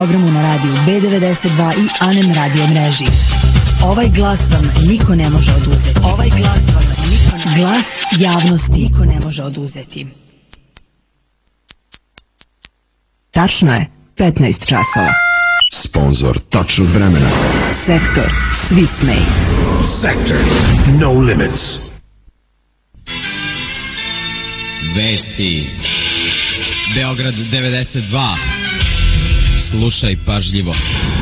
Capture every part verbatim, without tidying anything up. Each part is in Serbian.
Programu na radiju be devedeset dva i Anem radio mreži. Ovaj glas vam niko ne može oduzeti. Ovaj glas vam niko ne... Glas javnosti niko ne može oduzeti. Tačno je petnaest časova. Sponzor tačnog vremena. Sektor Swiss Made. Sektor No Limits. Vesti Beograd devedeset dva. Slušaj pažljivo.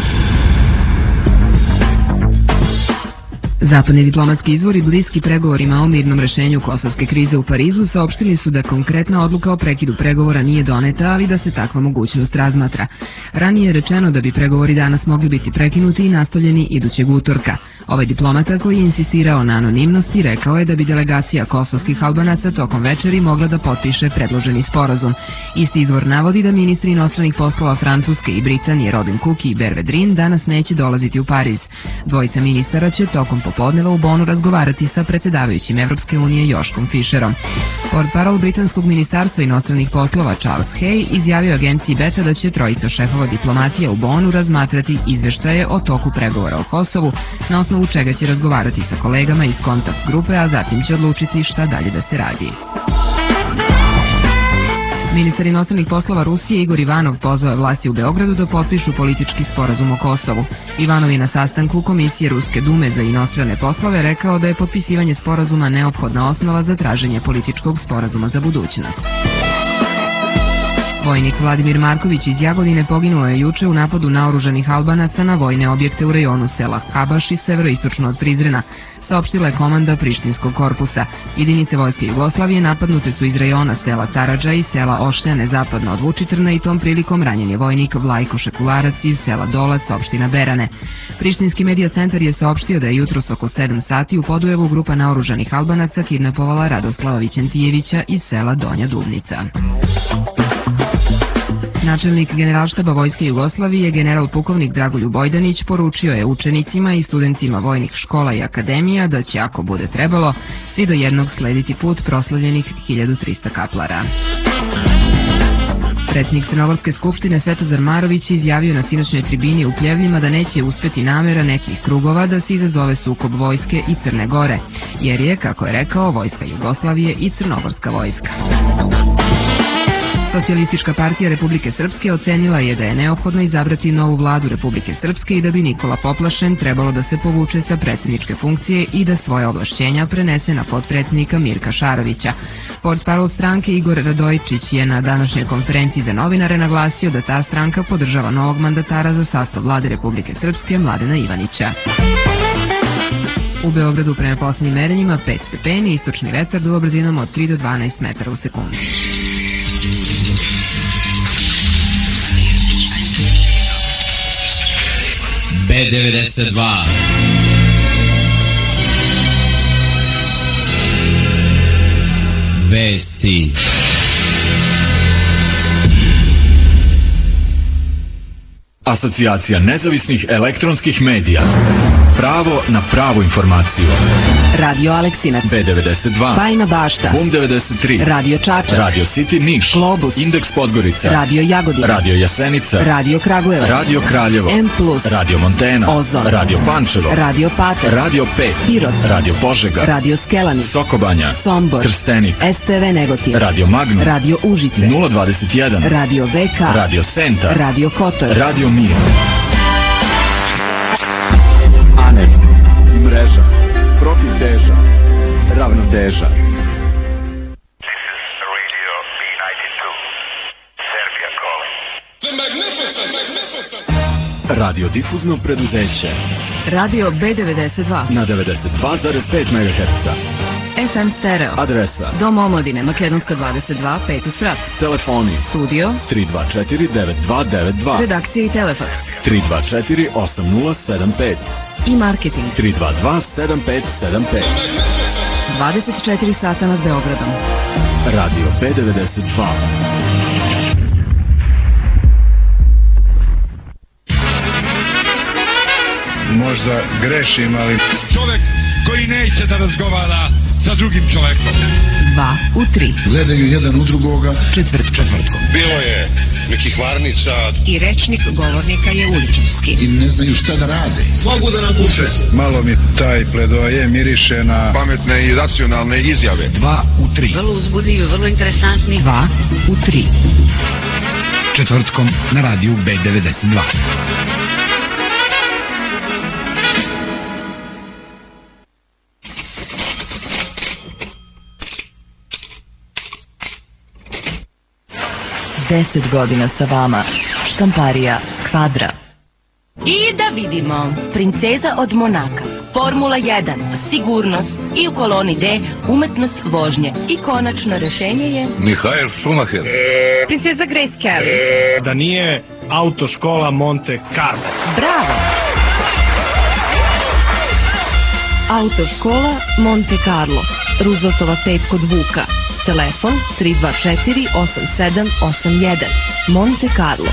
Zapadni diplomatski izvori bliski pregovorima o mirnom rešenju kosovske krize u Parizu saopštili su da konkretna odluka o prekidu pregovora nije doneta, ali da se takva mogućnost razmatra. Ranije je rečeno da bi pregovori danas mogli biti prekinuti i nastavljeni idućeg utorka. Ovaj diplomata koji je insistirao na anonimnosti rekao je da bi delegacija kosovskih Albanaca tokom večeri mogla da potpiše predloženi sporazum. Isti izvor navodi da ministri inostranih poslova Francuske i Britanije Robin Cook i Hubert Védrine danas neće dolaziti u Pariz. Dvojica ministara će tokom popodneva u Bonu razgovarati sa predsjedavajućim Evropske unije Joškom Fischerom. Portparol britanskog ministarstva inostranih poslova Charles Hay izjavio agenciji Beta da će trojica šefova diplomatija u Bonu razmatrati izveštaje o toku pregovora o Kosovu, na osnovu čega će razgovarati sa kolegama iz kontakt grupe, a zatim će odlučiti šta dalje da se radi. Ministar inostranih poslova Rusije Igor Ivanov pozvao je vlasti u Beogradu da potpišu politički sporazum o Kosovu. Ivanov je na sastanku Komisije Ruske dume za inostrane poslove rekao da je potpisivanje sporazuma neophodna osnova za traženje političkog sporazuma za budućnost. Vojnik Vladimir Marković iz Jagodine poginuo je juče u napadu naoružanih Albanaca na vojne objekte u rejonu sela Habaš i severoistočno od Prizrena, saopštila je komanda Prištinskog korpusa. Jedinice Vojske Jugoslavije napadnute su iz rejona sela Taradža i sela Ošljane zapadno od Vučitrna i tom prilikom ranjen je vojnik Vlajko Šekularac iz sela Dolac, opština Berane. Prištinski medija centar je saopštio da je jutros oko sedam sati u Podujevu grupa naoružanih Albanaca kidnapovala Radoslava Vićentijevića iz sela Donja Dubnica. Načelnik Generalštaba Vojske Jugoslavije, general pukovnik Dragoljub Bojdanić, poručio je učenicima i studentima vojnih škola i akademija da će, ako bude trebalo, svi do jednog slediti put proslavljenih hiljadu trista kaplara. Predsjednik Crnogorske skupštine Svetozar Marović izjavio na sinoćnoj tribini u Pljevljima da neće uspeti namera nekih krugova da se izazove sukob vojske i Crne Gore, jer je, kako je rekao, Vojska Jugoslavije i Crnogorska vojska. Socijalistička partija Republike Srpske ocenila je da je neophodno izabrati novu vladu Republike Srpske i da bi Nikola Poplašen trebalo da se povuče sa predsjedničke funkcije i da svoje ovlašćenja prenese na potpredsjednika Mirka Šarovića. Portparol stranke Igor Radojičić je na današnjoj konferenciji za novinare naglasio da ta stranka podržava novog mandatara za sastav vlade Republike Srpske Mladena Ivanića. U Beogradu prema posljednjim merenjima pet stepeni, istočni vetar duva brzinom od tri do dvanaest metara u sekundi. be devedeset dva. Vesti. Asocijacija nezavisnih elektronskih medija. Pravo na pravu informaciju. Radio Aleksinac, be devedeset dva, Bajina Bašta, Bum devedeset tri, Radio Čačak, Radio City Niš, Globus, Indeks Podgorica, Radio Jagodina, Radio Jasenica, Radio Kragujevac, Radio Kraljevo, M plus, Radio Montena, Ozon, Radio Pančevo, Radio Pater, Radio pet, Pirot, Radio Požega, Radio Skelani, Sokobanja, Sombor, Trstenik, S T V Negotin, Radio Magnum, Radio Užice, nula dvadeset jedan, Radio V K, Radio Senta, Radio Kotor, Radio Mir. Anem, mreža, protiv teža, ravnoteža. This is Radio B ninety-two, Serbia calling. The magnificent, magnificent. Radiodifuzno preduzeće Radio be devedeset dva, na devedeset dva zarez pet megaherca. F M stereo, Adresa Dom omladine, Makedonska dvadeset dva, peti sprat, telefoni studio, tri dva četiri devet dva devet dva, redakcija i telefaks, tri dva četiri osam nula sedam pet i marketing, tri dva dva sedam pet sedam pet. dvadeset četiri sata nad Beogradom. Radio be devedeset dva. Možda grešim, ali Čovjek koji neće da razgovara sa drugim čovjekom. dva u tri. Gledaju jedan u drugoga. Četvrt, četvrtkom. Bilo je nekih varnica. I rečnik govornika je uličarski. I ne znaju šta da rade. Mogu da napuše. Malo mi taj pledoaje miriše na Pametne i racionalne izjave. Dva u tri. Vrlo uzbudljivi, vrlo interesantni. Dva u tri. Četvrtkom na radiju B devedeset dva. Deset godina sa vama. Štamparija Kvadra. I da vidimo. Princeza od Monaka. Formula jedan. Sigurnost. I u koloni D. Umetnost vožnje. I konačno rešenje je... Mihael Schumacher. Princeza Grace Kelly. da nije autoškola Monte Carlo. Bravo. Autoškola Monte Carlo. Rooseveltova pet kod Vuka. Telefon tri dva četiri osam sedam osam jedan. Monte Carlo.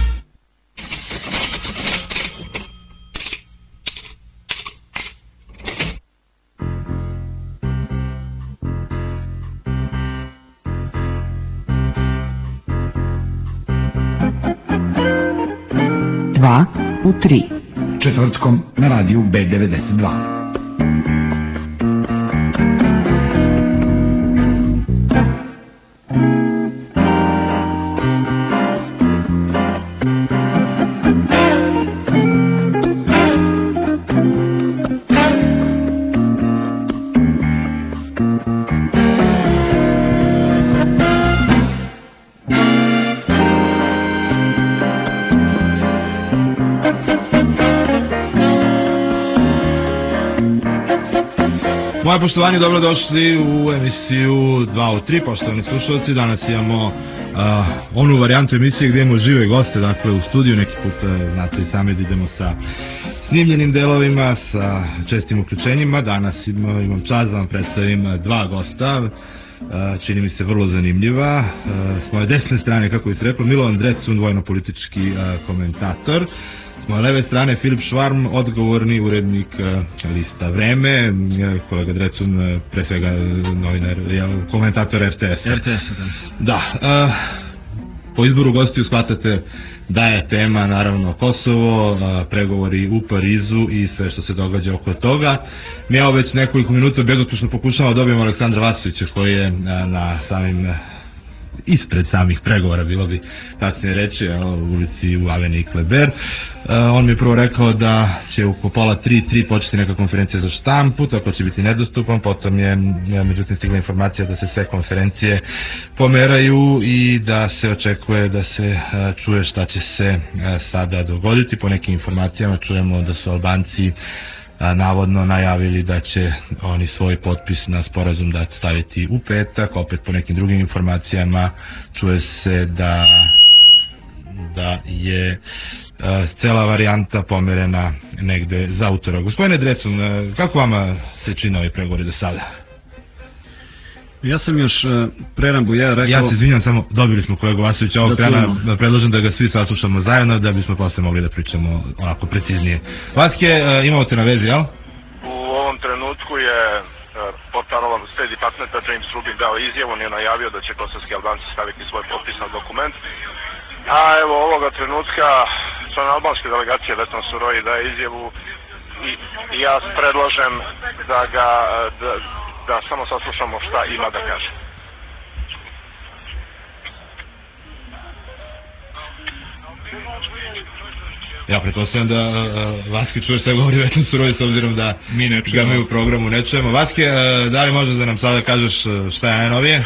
Dva u tri. Četvrtkom na radiju B devedeset dva. Moje poštovanje, dobrodošli u emisiju dva u tri, poštovani slušalci. Danas imamo uh, onu varijantu emisije gdje imamo žive goste, dakle u studiju, neki put uh, znate i sami da idemo sa snimljenim delovima, sa čestim uključenjima. Danas imam, imam čast da vam predstavim dva gosta, uh, čini mi se vrlo zanimljiva. Uh, s moje desne strane, kako bi se reklo, Milovan Drecun, vojno-politički uh, komentator. S moje leve strane Filip Švarm, odgovorni urednik uh, lista Vreme, uh, kolega Drecun, uh, pre svega novinar, uh, komentator R T S-a. R T S-a, da. Da, uh, po izboru gostiju shvatate da je tema naravno Kosovo, uh, pregovori u Parizu i sve što se događa oko toga. Mi evo već nekoliko minuta bezuspešno pokušavamo da dobijemo Aleksandra Vasovića, koji je uh, na samim uh, ispred samih pregovora, bilo bi kasnije reći, u ulici u Aveni Kleber. Uh, on mi je prvo rekao da će oko pola tri, tri početi neka konferencija za štampu, tako će biti nedostupan, potom je međutim stigla informacija da se sve konferencije pomeraju i da se očekuje da se uh, čuje šta će se uh, sada dogoditi. Po nekim informacijama čujemo da su Albanci A, navodno najavili da će oni svoj potpis na sporazum da staviti u petak. Opet po nekim drugim informacijama čuje se da da je a, cela varijanta pomerena negde za utorak. Gospodine Drecun, a, kako vama se čine ovi pregovori do sada? Ja sam još pre Rambuja rekao... Ja se izvinjam, samo dobili smo kolegu Vasovića ovog trena, predlažem da ga svi saslušamo zajedno da bismo posle mogli da pričamo onako preciznije. Vaske, imamo te na vezi, jel? U ovom trenutku je portal State Departmenta James Rubin dao izjavu, on je najavio da će kosovski Albanci staviti svoj potpis na dokument. A evo ovoga trenutka član albanske delegacije Veton Suroji daje izjavu i, i ja predlažem da ga... Da, da samo saslušamo šta ima da kaže. Ja pretpostavljam da uh, Vaske čuje šta govori Veton Suroji, s obzirom da mi ne čujemo. Ga mi u programu ne čujemo. Vaske, uh, da li možeš da nam sada kažeš šta je najnovije?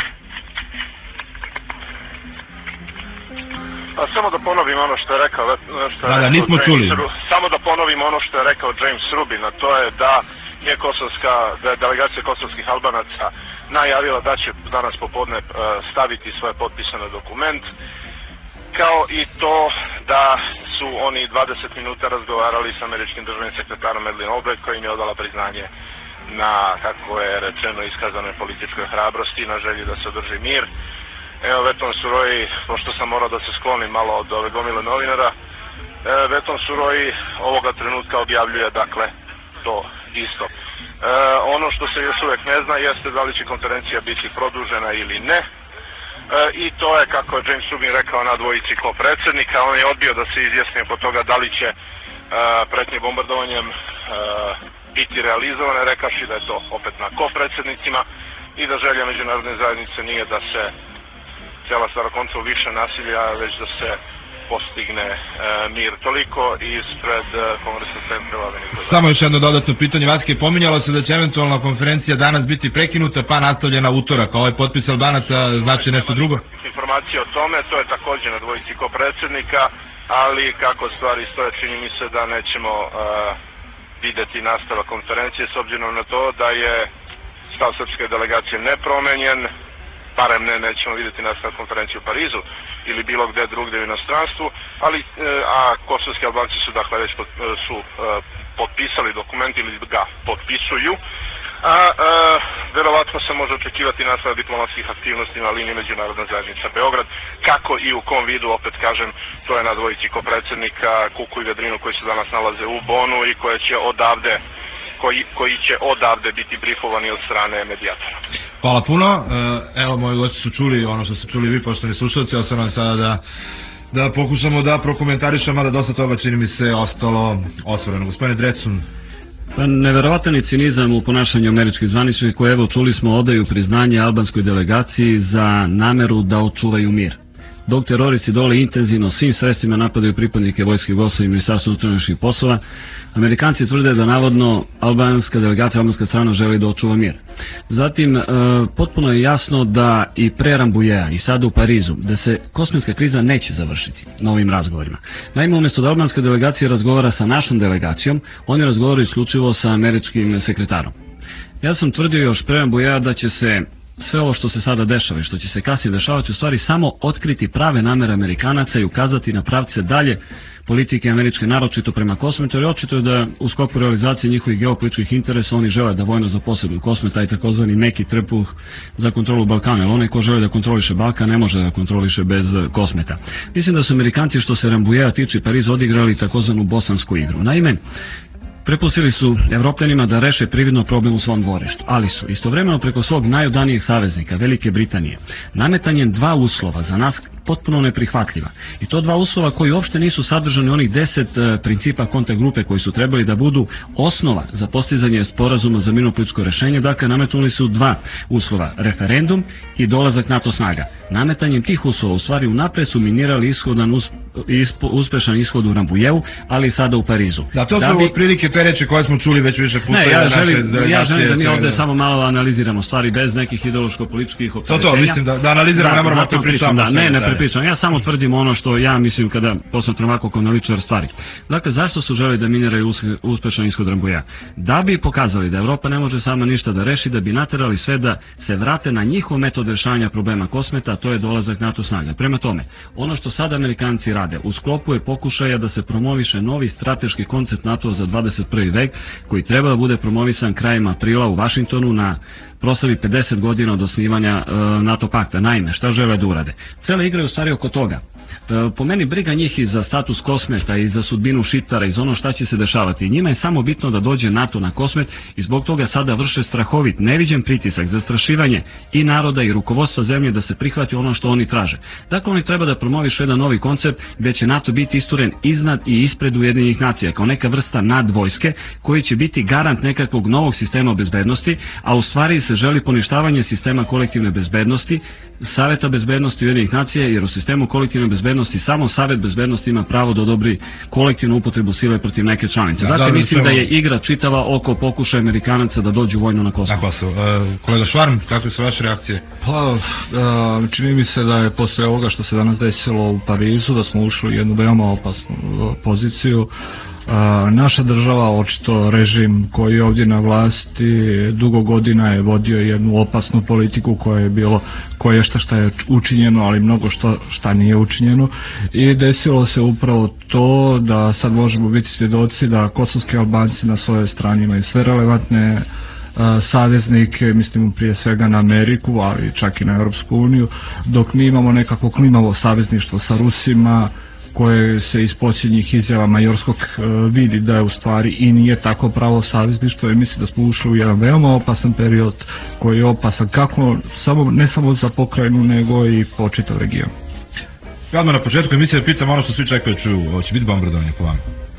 Pa samo da ponovim ono što je rekao, što je da, da, rekao nismo James, čuli. Samo da ponovim ono što je rekao James Rubin, a to je da je kosovska, da je delegacija kosovskih Albanaca najavila da će danas popodne uh, staviti svoje potpise na dokument, kao i to da su oni dvadeset minuta razgovarali sa američkim državnim sekretarom Madeleine Albright, koji im je odala priznanje na, kako je rečeno, iskazanoj političkoj hrabrosti, na želji da se održi mir. Evo, Veton Suroji, pošto sam morao da se sklonim malo od ove gomile novinara, e, Veton Suroji ovoga trenutka objavljuje, dakle, to isto. E, ono što se još uvijek ne zna jeste da li će konferencija biti produžena ili ne. E, I to je, kako je James Rubin rekao, na dvojici ko-predsjednika. On je odbio da se izjasni oko toga da li će e, pretnje bombardovanjem e, biti realizovane, rekavši da je to opet na ko-predsjednicima i da želja međunarodne zajednice nije da se cijela stvar konca više nasilja, već da se postigne e, mir. Toliko ispred e, Kongresnog centra Vlade Nikole. Samo još jedno dodatno pitanje, Vaske, pominjalo se da će eventualna konferencija danas biti prekinuta pa nastavljena utorak, a ovaj potpis Albanaca znači nešto drugo? Informacije o tome, to je također na dvojici ko-predsjednika, ali kako stvari stoje, čini mi se da nećemo e, vidjeti nastavak konferencije s obzirom na to da je stav srpske delegacije nepromenjen, barem ne, nećemo vidjeti nastavak konferencije u Parizu ili bilo gdje drugdje u inostranstvu, ali, a kosovski Albanci su dakle već pot, su uh, potpisali dokument ili ga potpisuju, a uh, vjerovatno se može očekivati nastavak diplomatskih aktivnosti na liniji Međunarodna zajednica Beograd, kako i u kom vidu, opet kažem, to je na dvojici ko-predsjednika Kuku i Vedrinu koji se danas nalaze u Bonu i koje će odavde Koji, koji će odavde biti brifovani od strane medijatora. Hvala puno. Evo, moji gosti su čuli ono što ste čuli vi, poštovani slušalci. Ostalo je sada da, da pokušamo da prokomentarišemo, da dosta toga, čini mi se, ostalo osvoreno. Gospodine Drecun. Pa neverovatan je cinizam u ponašanju američkih zvaničnika koji, evo, čuli smo, odaju priznanje albanskoj delegaciji za nameru da očuvaju mir. Dok teroristi dole intenzivno svim sredstvima napadaju pripadnike vojske Jugoslavije i Ministarstva unutrašnjih poslova, Amerikanci tvrde da navodno albanska delegacija, albanska strana želi da očuva mir. Zatim, e, potpuno je jasno da i pre Rambouilleta i sada u Parizu, da se kosmetska kriza neće završiti na ovim razgovorima. Naime, umjesto da albanska delegacija razgovara sa našom delegacijom, oni razgovaraju isključivo sa američkim sekretarom. Ja sam tvrdio još pre Rambouilleta da će se sve ovo što se sada dešava i što će se kasnije dešavati u stvari samo otkriti prave namere Amerikanaca i ukazati na pravce dalje politike američke, naročito prema Kosmetu, jer očito je da u sklopu realizacije njihovih geopolitičkih interesa oni žele da vojno zaposeduju Kosmet, taj takozvani meki trbuh za kontrolu Balkana, jer onaj ko želi da kontroliše Balkan ne može da kontroliše bez Kosmeta. Mislim da su Amerikanci, što se Rambouilleta tiče, Pariz odigrali takozvanu bosansku igru. Naime, prepustili su Evropljanima da reše prividno problem u svom dvorištu, ali su istovremeno preko svog najodanijeg saveznika, Velike Britanije, nametanjem dva uslova za nas potpuno neprihvatljiva. I to dva uslova koji uopšte nisu sadržani onih deset e, principa kontakt grupe koji su trebali da budu osnova za postizanje sporazuma za mirnopolitičko rešenje. Dakle, nametnuli su dva uslova, referendum i dolazak NATO snaga. Nametanjem tih uslova u stvari unapred su minirali ishodan us, ispo, uspešan ishod u Rambouilletu, ali i sada u Parizu. Da, to su da bi... otprilike te reči koje smo čuli već više puta. Ne, ja želim, ja želim da mi ovdje da... samo malo analiziramo stvari bez nekih ideološko-političkih opterećenja. To, to, mislim da, da analiziramo, da, ne moramo to pričamo. Da, ne, ne prepričam. Ja samo tvrdim ono što ja mislim kada posmatram ovako kao analitičar stvari. Dakle, zašto su želi da miniraju uspešan ishod Rambouilleta? Da bi pokazali da Evropa ne može sama ništa da reši, da bi naterali sve da se vrate na njihov metod rešavanja problema Kosmeta, a to je dolazak NATO snaga. Prema tome, ono što sad Amerikanci rade u sklopu je pokušaja da se promoviše novi strateški koncept NATO za dvadeset prvi vek, koji treba da bude promovisan krajem aprila u Vašingtonu na proslavi pedeset godina od osnivanja e, NATO pakta. Naime, šta žele da urade? Cela igra je u stvari oko toga. E, po meni briga njih i za status Kosmeta i za sudbinu Šiptara i za ono šta će se dešavati. Njima je samo bitno da dođe NATO na Kosmet i zbog toga sada vrše strahovit, neviđen pritisak, zastrašivanje i naroda i rukovodstva zemlje da se prihvati ono što oni traže. Dakle, oni treba da promovišu jedan novi koncept gdje će NATO biti isturen iznad i ispred Ujedinjenih nacija kao neka vrsta nadvojske koji će biti garant nekakvog novog sistema bezbednosti, a u stvari se želi poništavanje sistema kolektivne bezbednosti, Saveta bezbednosti Ujedinjenih nacija, jer u sistemu kolektivne bezbednosti samo Savet bezbednosti ima pravo da odobri kolektivnu upotrebu sile protiv neke članice. Dakle, da, mislim da je igra čitava oko pokušaja Amerikanaca da dođu vojno na Kosovo. Na Kosovo. Uh, kolega Švarm, kakve su vaše reakcije? Pa, uh, čini mi se da je posle ovoga što se danas desilo u Parizu, da smo ušli u jednu veoma opasnu uh, poziciju. Uh, naša država, očito režim koji je ovdje na vlasti dugo godina je vodio jednu opasnu politiku koja je bilo koje šta šta je učinjeno, ali mnogo što šta nije učinjeno, i desilo se upravo to da sad možemo biti svjedoci da kosovski Albanci na svojoj strani imaju sve relevantne uh, saveznike, mislim prije svega na Ameriku, ali čak i na Europsku uniju, dok mi imamo nekako klimavo savezništvo sa Rusima, koje se iz posljednjih izjava Majorskog vidi da je u stvari i nije tako pravo savezništvo, i mislim da smo ušli u jedan veoma opasan period koji je opasan kako samo, ne samo za pokrajinu nego i po čitav region. Ja odmah na početku emisije da pitam ono što svi čekaju čuju, hoće biti bombardovanje po vama?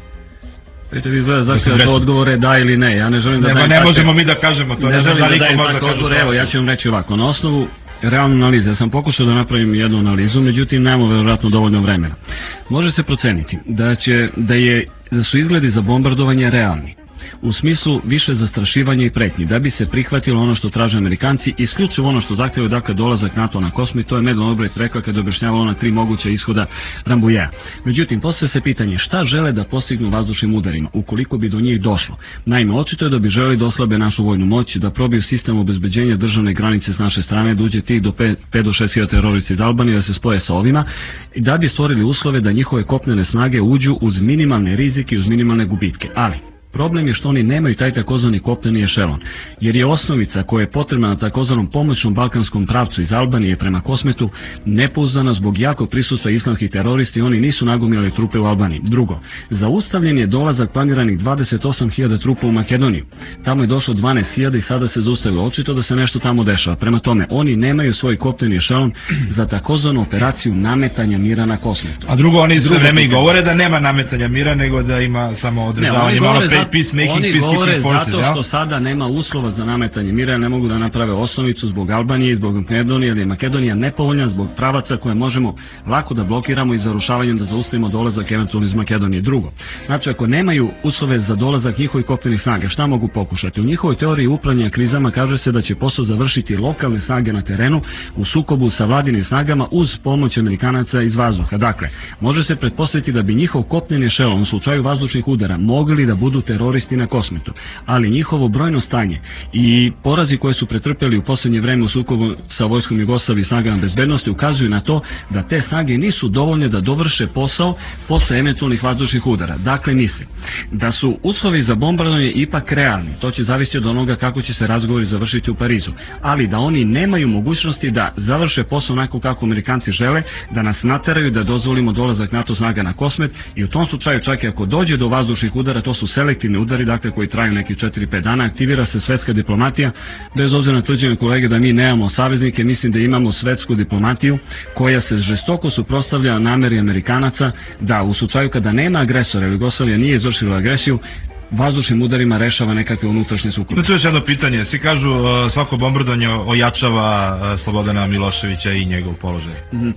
Vidite, vi izgleda zahtjeva da odgovore da ili ne, ja ne želim da dajem ne možemo mi da kažemo to, ne želim da dajem tako odgovore, evo ja ću vam reći ovako, na osnovu realne analize, ja sam pokušao da napravim jednu analizu, međutim nemamo vjerojatno dovoljno vremena. Može se proceniti da, će, da, je, da su izgledi za bombardovanje realni, u smislu više zastrašivanja i pretnji, da bi se prihvatilo ono što traže Amerikanci, isključivo ono što zahtjevaju, dakle dolazak NATO na Kosmet, to je Madeleine Albright rekla kada je objašnjavala ona tri moguća ishoda Rambouilleta. Međutim, postavlja se pitanje šta žele da postignu vazdušnim udarima, ukoliko bi do njih došlo. Naime, očito je da bi želeli da oslabe našu vojnu moć, da probiju sistem obezbeđenja državne granice s naše strane, da uđe tih do pet do šest hiljada terorista iz Albanije, da se spoje sa ovima, i da bi stvorili uslove da njihove kopnene snage uđu uz minimalne rizike i uz minimalne gubitke. Ali problem je što oni nemaju taj takozvani kopneni ešelon, jer je osnovica koja je potrebna na takozvanom pomoćnom balkanskom pravcu iz Albanije prema Kosmetu nepouzdana zbog jakog prisustva islamskih teroristi i oni nisu nagomilali trupe u Albaniji. Drugo, zaustavljen je dolazak planiranih dvadeset osam hiljada trupa u Makedoniju. Tamo je došlo dvanaest hiljada i sada se zaustavilo. Očito da se nešto tamo dešava. Prema tome, oni nemaju svoj kopneni ešelon za takozvanu operaciju nametanja mira na Kosmetu. A drugo, oni sve vreme i govore da nema nametanja mira, nego da ima samo održavanje malo pre. Oni govore zato što sada nema uslova za nametanje mira, ne mogu da naprave osnovicu zbog Albanije i zbog Makedonije, jer je Makedonija nepovoljna zbog pravaca koje možemo lako da blokiramo i zarušavanjem da zaustavimo dolazak eventualno iz Makedonije. Drugo, znači ako nemaju uslove za dolazak njihovih kopnenih snaga, šta mogu pokušati? U njihovoj teoriji upravljanja krizama kaže se da će posao završiti lokalne snage na terenu u sukobu sa vladinim snagama uz pomoć Amerikanaca iz vazduha. Dakle, može se pretpostaviti da bi njihov kopneni ešelon u slučaju vazdušnih udara mogli da budu teroristi na Kosmetu, ali njihovo brojno stanje i porazi koje su pretrpeli u posljednje vreme u sukobu sa vojskom Jugoslavije i snagama bezbednosti ukazuju na to da te snage nisu dovoljne da dovrše posao posle eventualnih vazdušnih udara. Dakle, mislim da su uslovi za bombardovanje ipak realni, to će zavisiti od onoga kako će se razgovori završiti u Parizu, ali da oni nemaju mogućnosti da završe posao onako kako Amerikanci žele, da nas nateraju da dozvolimo dolazak NATO snaga na Kosmet, i u tom slučaju čak i ako dođe do vazdušnih udara, to su selektivni udari, dakle koji traju neki četiri pet dana, aktivira se svetska diplomatija, bez obzira na tvrđenje kolege da mi nemamo saveznike, mislim da imamo svetsku diplomatiju koja se žestoko suprotstavlja nameri Amerikanaca da u slučaju kada nema agresora ili Jugoslavija nije izvršila agresiju, vazdušnim udarima rešava nekakve unutrašnje sukobe. To je još jedno pitanje. Svi kažu svako bombardovanje ojačava Slobodana Miloševića i njegov položaj.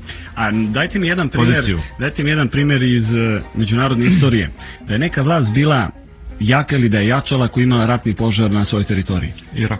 A dajte mi jedan primjer, dajte mi jedan primjer iz međunarodne istorije. Da je neka vlast bila jaka ili da je jačala koja imala ratni požar na svojoj teritoriji? Irak.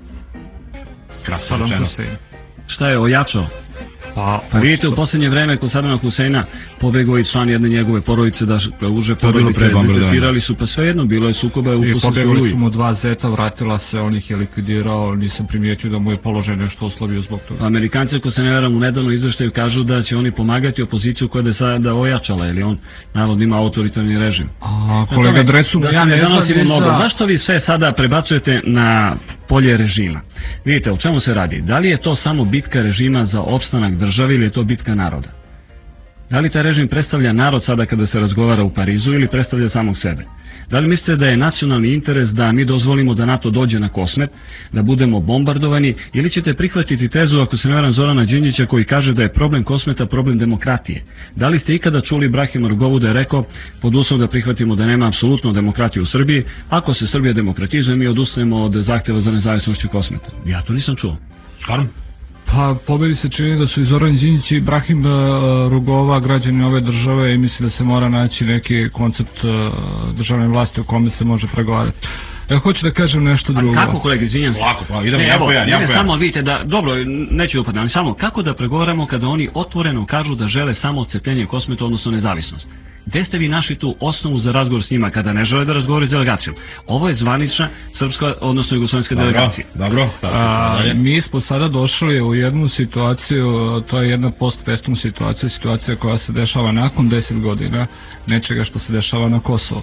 Kratko rečeno. Šta je ojačao? Pa, pa vidite, u posljednje vreme kod Sadama Huseina pobegao i član jedne njegove porodice, da uže porodice dezertirali su, pa svejedno bilo je sukoba u I pobegali su mu dva zeta, vratila se, on ih je likvidirao, nisam primijetio da mu je položaj nešto oslovio zbog toga. Amerikanci, ako se ne veram, u nedavnom izveštaju kažu da će oni pomagati opoziciju koja je sada ojačala, jer on navodno ima autoritarni režim. A, kolega Dresu, da ja ne znam mnogo. Zašto vi sve sada prebacujete na polje režima? Vidite, o čemu se radi? Da li je to samo bitka režima za opstanak države ili je to bitka naroda? Da li taj režim predstavlja narod sada kada se razgovara u Parizu ili predstavlja samog sebe? Da li mislite da je nacionalni interes da mi dozvolimo da NATO dođe na Kosmet, da budemo bombardovani, ili ćete prihvatiti tezu, ako se ne varam, Zorana Đinđića koji kaže da je problem Kosmeta problem demokratije? Da li ste ikada čuli Ibrahima Rgovu da je rekao, pod uslovom da prihvatimo da nema apsolutno demokratije u Srbiji, ako se Srbija demokratizuje mi odustajemo od zahtjeva za nezavisnošću Kosmeta? Ja to nisam čuo. Karum? Pa po meni se čini da su i Zoran Đinđić i Ibrahim Rugova građani ove države i misli da se mora naći neki koncept državne vlasti o kome se može pregovarati. Ja hoću da kažem nešto drugo. A kako, kolega, izvinjam se? Lako, pa idemo, ja pojan, ja pojan. Samo vidite da, dobro, neću upadati, ali samo kako da pregovaramo kada oni otvoreno kažu da žele samo odcepljenje Kosmeta, odnosno nezavisnost? Gde ste vi našli tu osnovu za razgovor s njima kada ne žele da razgovore s delegacijom? Ovo je zvanična srpska, odnosno jugoslovenska delegacija. Dobro, dobro. Mi smo sada došli u jednu situaciju, to je jedna post-festum situacija, situacija koja se dešava nakon deset godina nečega što se dešava na Kosovu.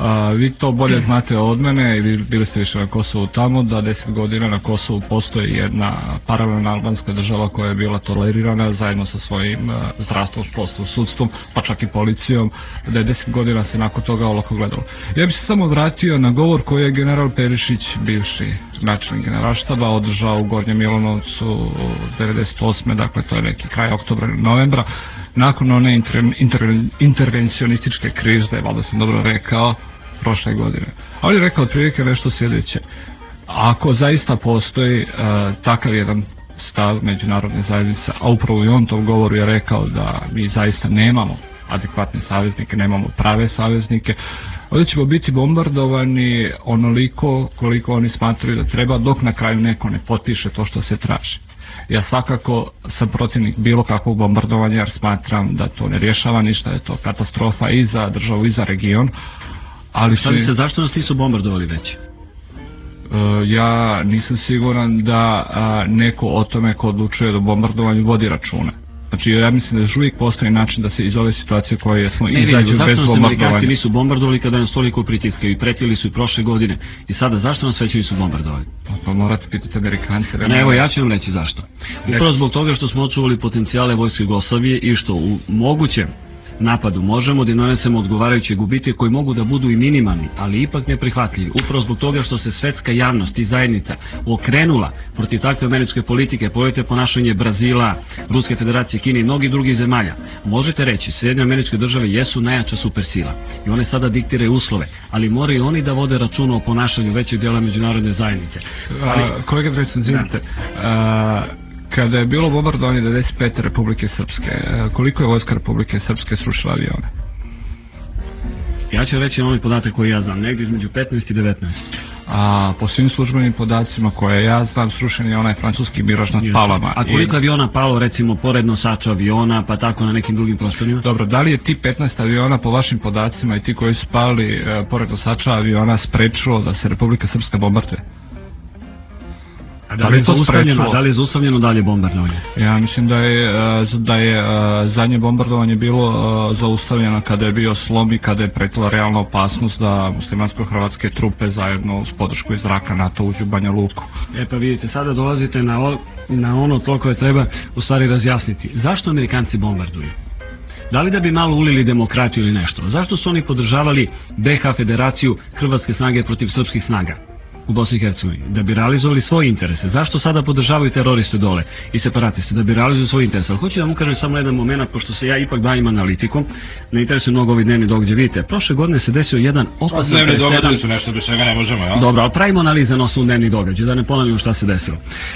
A, vi to bolje znate od mene i vi bili ste više na Kosovu tamo, da deset godina na Kosovu postoji jedna paralelna albanska država koja je bila tolerirana zajedno sa svojim a, zdravstvom, školstvom, sudstvom, pa čak i policijom, da je deset godina se nakon toga olako gledalo. Ja bih se samo vratio na govor koji je general Perišić, bivši načelnik generalštaba, održao u Gornjem Milanovcu devedeset osme dakle to je neki kraj oktobra, novembra, nakon one inter, inter, intervencionističke krize, valjda sam dobro rekao, prošle godine. A on je rekao otprilike nešto sljedeće. Ako zaista postoji uh, takav jedan stav međunarodne zajednice, a upravo i on tom govoru je rekao da mi zaista nemamo adekvatne saveznike, nemamo prave saveznike, ovdje ćemo biti bombardovani onoliko koliko oni smatraju da treba, dok na kraju neko ne potpiše to što se traži. Ja svakako sam protivnik bilo kakvog bombardovanja jer smatram da to ne rješava ništa, je to katastrofa i za državu i za region. Ali šta se, zašto nas nisu bombardovali već? Uh, ja nisam siguran da uh, neko o tome ko odlučuje do bombardovanju vodi računa. Znači ja mislim da još uvijek postoji način da se iz ove situacije koje smo izađu bez bombardovanja. Zašto nas Amerikanci nisu bombardovali kada nas toliko pritiskaju i pretili su i prošle godine i sada zašto nas već nisu bombardovali? Pa, pa morate pitati Amerikanci. Ne, evo ja ću vam reći zašto. Upravo zbog toga što smo očuvali potencijale vojske Jugoslavije i što u mogućem napadu možemo da donesemo odgovarajuće gubitke koji mogu da budu i minimalni, ali ipak neprihvatljivi. Upravo zbog toga što se svetska javnost i zajednica okrenula protiv takve američke politike, pogledajte ponašanje Brazila, Ruske federacije, Kine i mnogih drugih zemalja. Možete reći, Sjedinjene Američke Države jesu najjača supersila i one sada diktiraju uslove, ali moraju oni da vode računa o ponašanju većeg dijela međunarodne zajednice. Ali, a, kolega Drecun, zinite, kada je bilo bombardovanje devedeset pete Republike Srpske, koliko je vojska Republike Srpske srušila avione? Ja ću reći na onaj podatak koji ja znam, negdje između petnaest i devetnaest. A po svim službenim podacima koje ja znam, srušen je onaj francuski Miraž nad Palama. A koliko aviona palo, recimo, pored nosača aviona, pa tako na nekim drugim prostorima? Dobro, da li je ti petnaest aviona po vašim podacima i ti koji su pali e, pored nosača aviona sprečilo da se Republika Srpska bombarduje? A da li je zaustavljeno, da li je zaustavljeno dalje bombardovanje? Ja mislim da je, da je zadnje bombardovanje bilo zaustavljeno kada je bio slom i kada je pretila realna opasnost da muslimansko-hrvatske trupe zajedno uz podršku iz zraka NATO uđu u Banja Luku. E pa vidite, sada dolazite na, o, na ono to koje treba u stvari razjasniti. Zašto Amerikanci bombarduju? Da li da bi malo ulili demokratiju ili nešto? Zašto su oni podržavali be ha federaciju hrvatske snage protiv srpskih snaga u Bosni i Hercegovini? Da bi realizovali svoje interese. Zašto sada podržavaju teroriste dole i separatiste? Da bi realizovali svoje interese. Ali hoću da vam ukažem samo jedan moment, pošto se ja ipak bavim analitikom, ne interesuje mnogo ovi dnevni događaj. Vidite, prošle godine se desio jedan opasan presedan. Dnevni događaj su nešto bez čega ne možemo, ja? Dobro, ali pravimo analize na osnovu dnevnih događaja, da ne ponavljamo šta se desilo.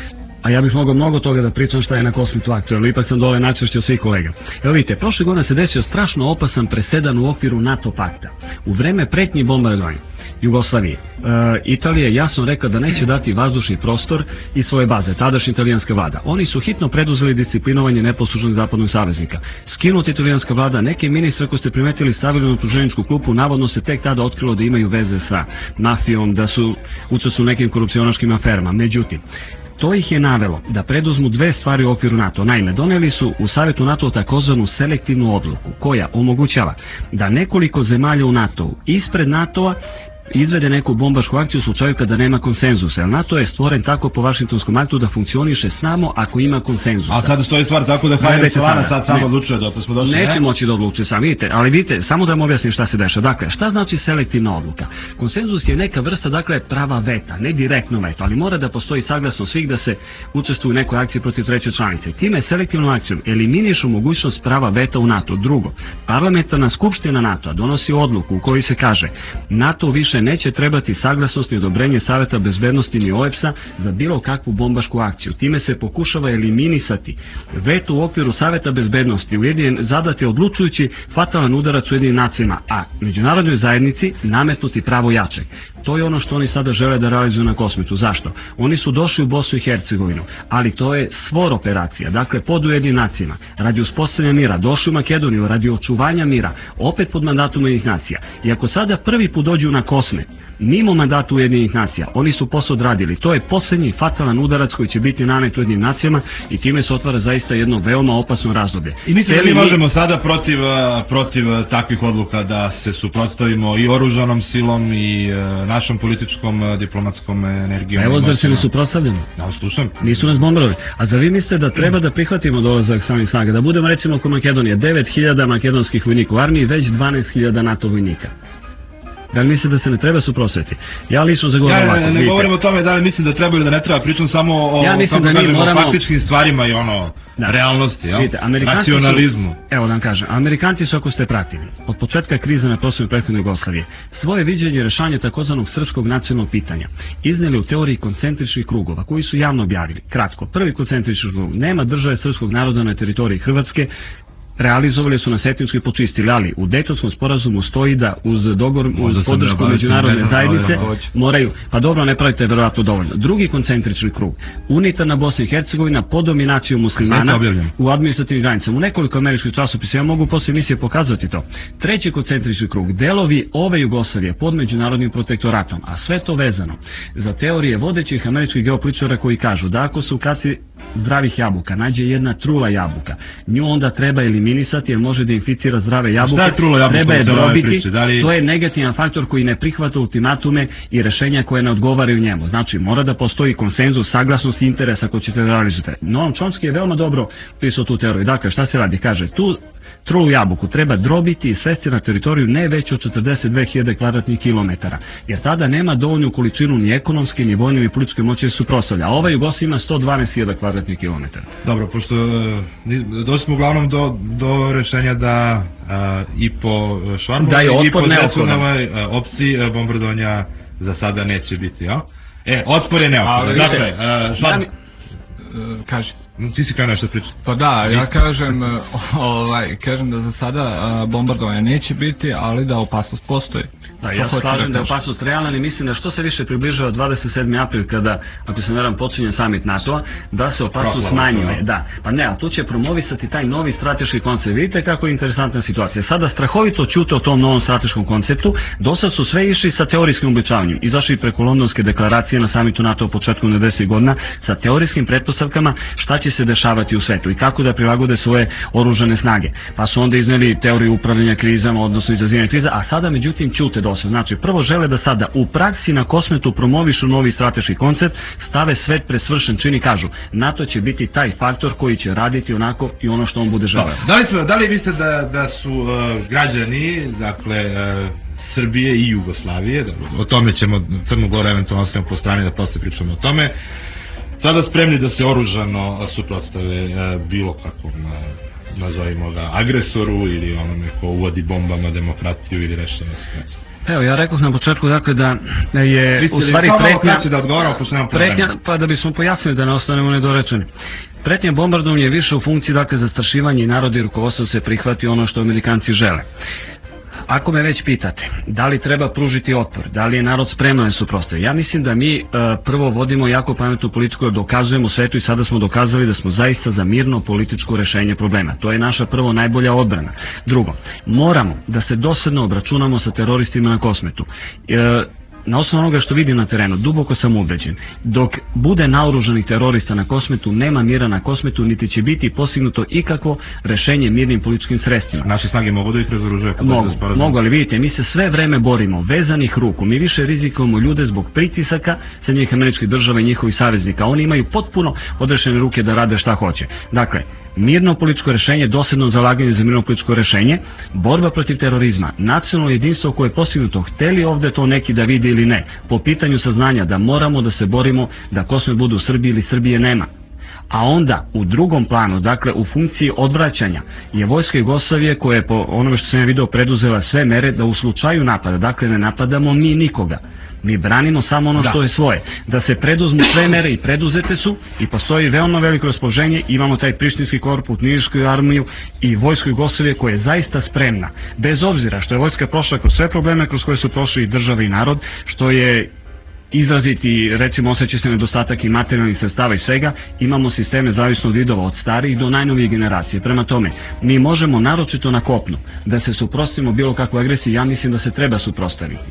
A ja bih mogao mnogo toga da pričam šta je na Kosmitu aktuelno, ipak sam dole načvršćio svih kolega. Evo vidite, prošle godine se desio strašno opasan presedan u okviru NATO pakta. U vreme pretnji bombardovanja Jugoslavije, e, Italija je jasno rekla da neće dati vazdušni prostor i svoje baze, tadašnja italijanska vlada. Oni su hitno preduzeli disciplinovanje neposlušnog zapadnog saveznika. Skinuta italijanska vlada, neke ministre koji ste primetili stavili na tuženičku klupu, navodno se tek tada otkrilo da imaju veze sa mafijom, da su učestvuju u nekim korupcionaškim aferama. Međutim, to ih je navelo da preduzmu dve stvari u okviru NATO. Naime, doneli su u Savjetu NATO takozvanu selektivnu odluku koja omogućava da nekoliko zemalja u NATO-u ispred NATO-a izvede neku bombašku akciju u slučaju kada nema konsenzusa. Jer NATO je stvoren tako po Vašingtonskom aktu da funkcioniše samo ako ima konsenzusa. A sada stoji stvar tako da Hajer Solana sad samo odlučuje da smo došli. Neće moći da odlučuje sam, vidite, ali vidite, samo da vam objasnim šta se dešava. Dakle, šta znači selektivna odluka? Konsenzus je neka vrsta, dakle, prava veta, ne direktno veto, ali mora da postoji saglasnost svih da se učestvuju u nekoj akciji protiv treće članice. Time selektivnom akcijom eliminišu mogućnost prava veta u NATO. Drugo, parlamentarna skupština NATO donosi odluku u kojoj se kaže NATO više neće trebati saglasnost i odobrenje Saveta bezbednosti ni o e pe es-a za bilo kakvu bombašku akciju. Time se pokušava eliminisati veto u okviru Saveta bezbednosti, ujedinjen, zadati odlučujući fatalan udarac Ujedinjenim nacijama, a međunarodnoj zajednici nametnuti pravo jačeg. To je ono što oni sada žele da realizuju na Kosmitu. Zašto? Oni su došli u Bosnu i Hercegovinu, ali to je svor operacija, dakle pod Ujedinjenim nacijama, radi uspostavljanja mira, došli u Makedoniju radi očuvanja mira, opet pod mandatom Ujedinjenih nacija. I ako sada prvi put dođu na Kosovo, osme mimo mandata Ujedinjenih nacija. Oni su posao odradili. To je posljednji fatalan udarac koji će biti nanet Ujedinjenim nacijama i time se otvara zaista jedno veoma opasno razdoblje. I mislim da mi Cijeli možemo sada protiv, protiv takvih odluka da se suprotstavimo i oružanom silom i e, našom političkom, diplomatskom energijom. Evo, zar se ne suprotstavljamo? Ja, slušam. Nisu nas bombardovali. A zar vi mislite da treba da prihvatimo dolazak stranih snaga? Da budemo recimo oko Makedonije, devet hiljada makedonskih vojnika u armiji, već dvanaest hiljada NATO vojnika. Da li misle da se ne treba suprotstaviti? Ja lično zagovaram ja, ovako. Ne, ne, ne govorim o tome da li mislim da treba ili da ne treba, pričam samo o, ja mislim da kažem, moramo... o faktičkim stvarima i ono, da. realnosti, ja? Vidite, racionalizmu. Su, evo da vam kažem, Amerikanci su, ako ste pratili, od početka krize na prostoru prethodne Jugoslavije, svoje viđenje rešanja takozvanog srpskog nacionalnog pitanja iznijeli u teoriji koncentričnih krugova, koji su javno objavili. Kratko, prvi koncentrični krug, nema države srpskog naroda na teritoriji Hrvatske, realizovali su na Cetinskoj i počistili, ali u Dejtonskom sporazumu stoji da uz dogovor, uz podršku međunarodne zajednice moraju, pa dobro, ne pravite verovatno dovoljno. Drugi koncentrični krug, unitarna Bosna i Hercegovina pod dominacijom muslimana u administrativnim granicama. U nekoliko američkih časopisa, ja mogu posle emisije pokazati to. Treći koncentrični krug, delovi ove Jugoslavije pod međunarodnim protektoratom, a sve to vezano za teorije vodećih američkih geopolitičara koji kažu da ako su u kasi zdravih jabuka nađe jedna trula jabuka, nju onda treba eliminisati jer može da inficira zdrave jabuke, treba je drobiti, li... to je negativan faktor koji ne prihvata ultimatume i rešenja koje ne odgovaraju njemu. Znači, mora da postoji konsenzus, saglasnost interesa koji ćete da realizujete. Noam Chomsky je veoma dobro pisao tu teoriju. Dakle, šta se radi? Kaže, tu trulu jabuku treba drobiti i svesti na teritoriju ne već od četrdeset dve hiljade kvadratnih kilometara, jer tada nema dovoljnu količinu ni ekonomske, ni vojne, ni političke moći da se suprotstavlja. A ova Jugoslavija ima sto dvanaest hiljada kvadratnih kilometara. Dobro, pošto došli smo uglavnom do, do rešenja da a, i po Švarmovoj i po Zecunovoj opciji bombardovanja za sada neće biti, ja? E, otpor je neophodan. Dakle, Švarmov... Kaži. Ti si kao nešto pričati. Pa da, ja kažem, ovaj, kažem da za sada bombardovanja neće biti, ali da opasnost postoji. Da, ja se slažem da je opasnost realna, ali mislim da što se više približava dvadeset sedmi april, kada, ako se ne varam, počinje samit NATO-a, da se opasnost smanjuje. Da, pa ne, a tu će promovisati taj novi strateški koncept. Vidite kako je interesantna situacija. Sada strahovito ćute o tom novom strateškom konceptu, do sad su sve išli sa teorijskim obličavanjem, izašli preko Londonske deklaracije na samitu NATO u početku devedesetih godina, sa teorijskim pretpostavkama šta će se dešavati u svetu i kako da prilagode svoje oružane snage. Pa su onda izneli teoriju upravljanja krizama, odnosno izazivanja kriza, a sada međutim ćute dosta. Znači, prvo žele da sada u praksi na kosmetu promovišu novi strateški koncept, stave svet pred svršen čin i kažu NATO će biti taj faktor koji će raditi onako i ono što on bude želeo. Da li, smo, da li mislite da, da su uh, građani, dakle, uh, Srbije i Jugoslavije, da, o tome ćemo Crnu Goru eventualno ostavimo po strani da posle pričamo o tome, sada spremni da se oružano suprotstave uh, bilo kakvom, uh, nazovimo ga, agresoru ili onome ko uvodi bombama demokratiju ili rešenje situacije? Evo, ja rekoh na početku, dakle, da je u stvari pretnja, da odgovaramo, pretnja, pa da bismo pojasnili da ne ostanemo nedorečeni. Pretnja bombardom je više u funkciji, dakle, zastrašivanja i narodi i rukovodstvo se prihvati ono što Amerikanci žele. Ako me već pitate, da li treba pružiti otpor, da li je narod spreman da se suprotstavi, ja mislim da mi uh, prvo vodimo jako pametnu politiku, da dokazujemo svetu i sada smo dokazali da smo zaista za mirno političko rešenje problema. To je naša prvo najbolja odbrana. Drugo, moramo da se dosledno obračunamo sa teroristima na kosmetu. Uh, Na osnovu onoga što vidim na terenu, duboko sam ubeđen, dok bude naoružanih terorista na kosmetu, nema mira na kosmetu, niti će biti postignuto ikakvo rešenje mirnim političkim sredstvima. Naše snage mogu da ih razoružaju? Mogu, mogu, ali vidite, mi se sve vreme borimo, vezanih ruku, mi više rizikujemo ljude zbog pritisaka Sjedinjenih Američkih Država i njihovih saveznika. Oni imaju potpuno odrešene ruke da rade šta hoće. Dakle, mirno političko rešenje, dosljedno zalaganje za mirno političko rešenje, borba protiv terorizma, nacionalno jedinstvo koje je postignuto, hteli ovde to neki da vidi ili ne, po pitanju saznanja da moramo da se borimo da Kosmet bude u Srbiji ili Srbije nema. A onda u drugom planu, dakle u funkciji odvraćanja, je vojska Jugoslavije koja je po onome što sam ja video preduzela sve mere da u slučaju napada, dakle ne napadamo mi nikoga, mi branimo samo ono što je svoje, da se preduzmu sve mere i preduzete su i postoji veoma veliko raspoloženje, imamo taj Prištinski korpus, Nišku armiju i vojsku Jugoslavije koja je zaista spremna, bez obzira što je vojska prošla kroz sve probleme kroz koje su prošli i država i narod, što je izraziti, recimo, osjeća se nedostatak i materijalnih sredstava i svega, imamo sisteme zavisno od vidova od starijih do najnovije generacije. Prema tome, mi možemo naročito na kopnu da se suprotstavimo bilo kakvoj agresiji, ja mislim da se treba suprotstaviti.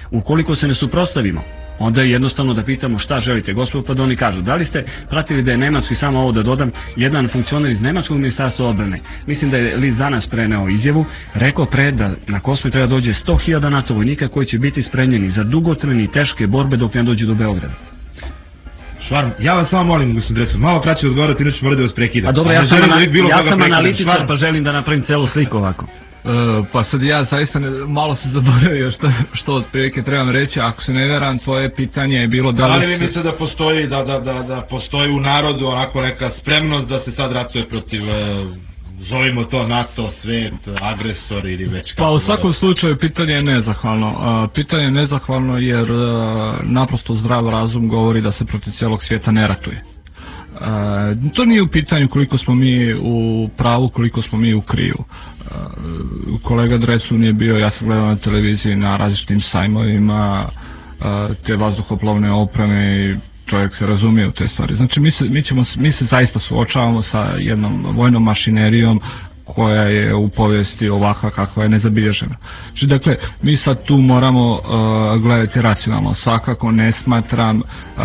Ukoliko se ne suprotstavimo, onda je jednostavno da pitamo šta želite. Gospod, pa da oni kažu, da li ste pratili da je nemački, samo ovo da dodam, jedan funkcioner iz nemačkog ministarstva odbrane, mislim da je List danas preneo izjavu, rekao pre da na Kosovo treba dođe sto hiljada NATO vojnika koji će biti spremljeni za dugotrajne i teške borbe dok ne dođu do Beograda. Švarm, ja vas samo molim, gospodin Dresu, malo kraće odgovorati, inače mora da vas prekidam. A dobro, ja sam, ana, ja sam analitičar, pa želim da napravim celu sliku ovako. Uh, pa sad ja zaista ne, malo se zaboravio što, što otprilike trebam reći, ako se ne veram, tvoje pitanje je bilo da li... Da li vi se... mislite da postoji, da, da, da, da postoji u narodu onako neka spremnost da se sad ratuje protiv... Uh, zovimo to NATO, svet, agresor ili već kako... Pa u svakom slučaju pitanje je nezahvalno. Uh, pitanje je nezahvalno jer uh, naprosto zdrav razum govori da se protiv cijelog svijeta ne ratuje. Uh, to nije u pitanju koliko smo mi u pravu, koliko smo mi u kriju. Uh, kolega Dresun je bio, ja sam gledao na televiziji na različitim sajmovima uh, te vazduhoplovne opreme i čovjek se razumije u te stvari. Znači mi se, mi ćemo, mi se zaista suočavamo sa jednom vojnom mašinerijom koja je u povijesti ovakva kakva je nezabilježena. Znači, dakle, mi sad tu moramo uh, gledati racionalno. Svakako ne smatram uh,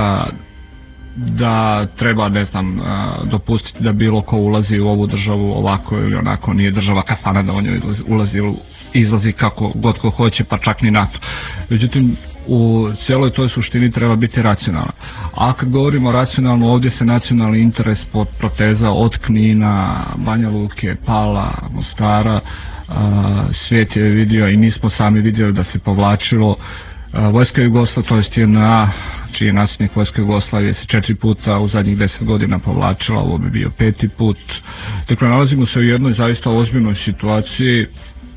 da treba, ne znam, dopustiti da bilo ko ulazi u ovu državu ovako ili onako, nije država kafana da u njoj ulazi ili izlazi kako god ko hoće, pa čak ni NATO. Međutim, u cijeloj toj suštini treba biti racionalna. A kad govorimo racionalno, ovdje se nacionalni interes proteza od Knina, Banja Luke, Pala, Mostara, svijet je vidio i mi smo sami vidjeli da se povlačilo. Vojska Jugoslavije, to jest J N A, čiji je nasljednik Vojska Jugoslavije, se četiri puta u zadnjih deset godina povlačila, ovo bi bio peti put. Dakle, nalazimo se u jednoj zaista ozbiljnoj situaciji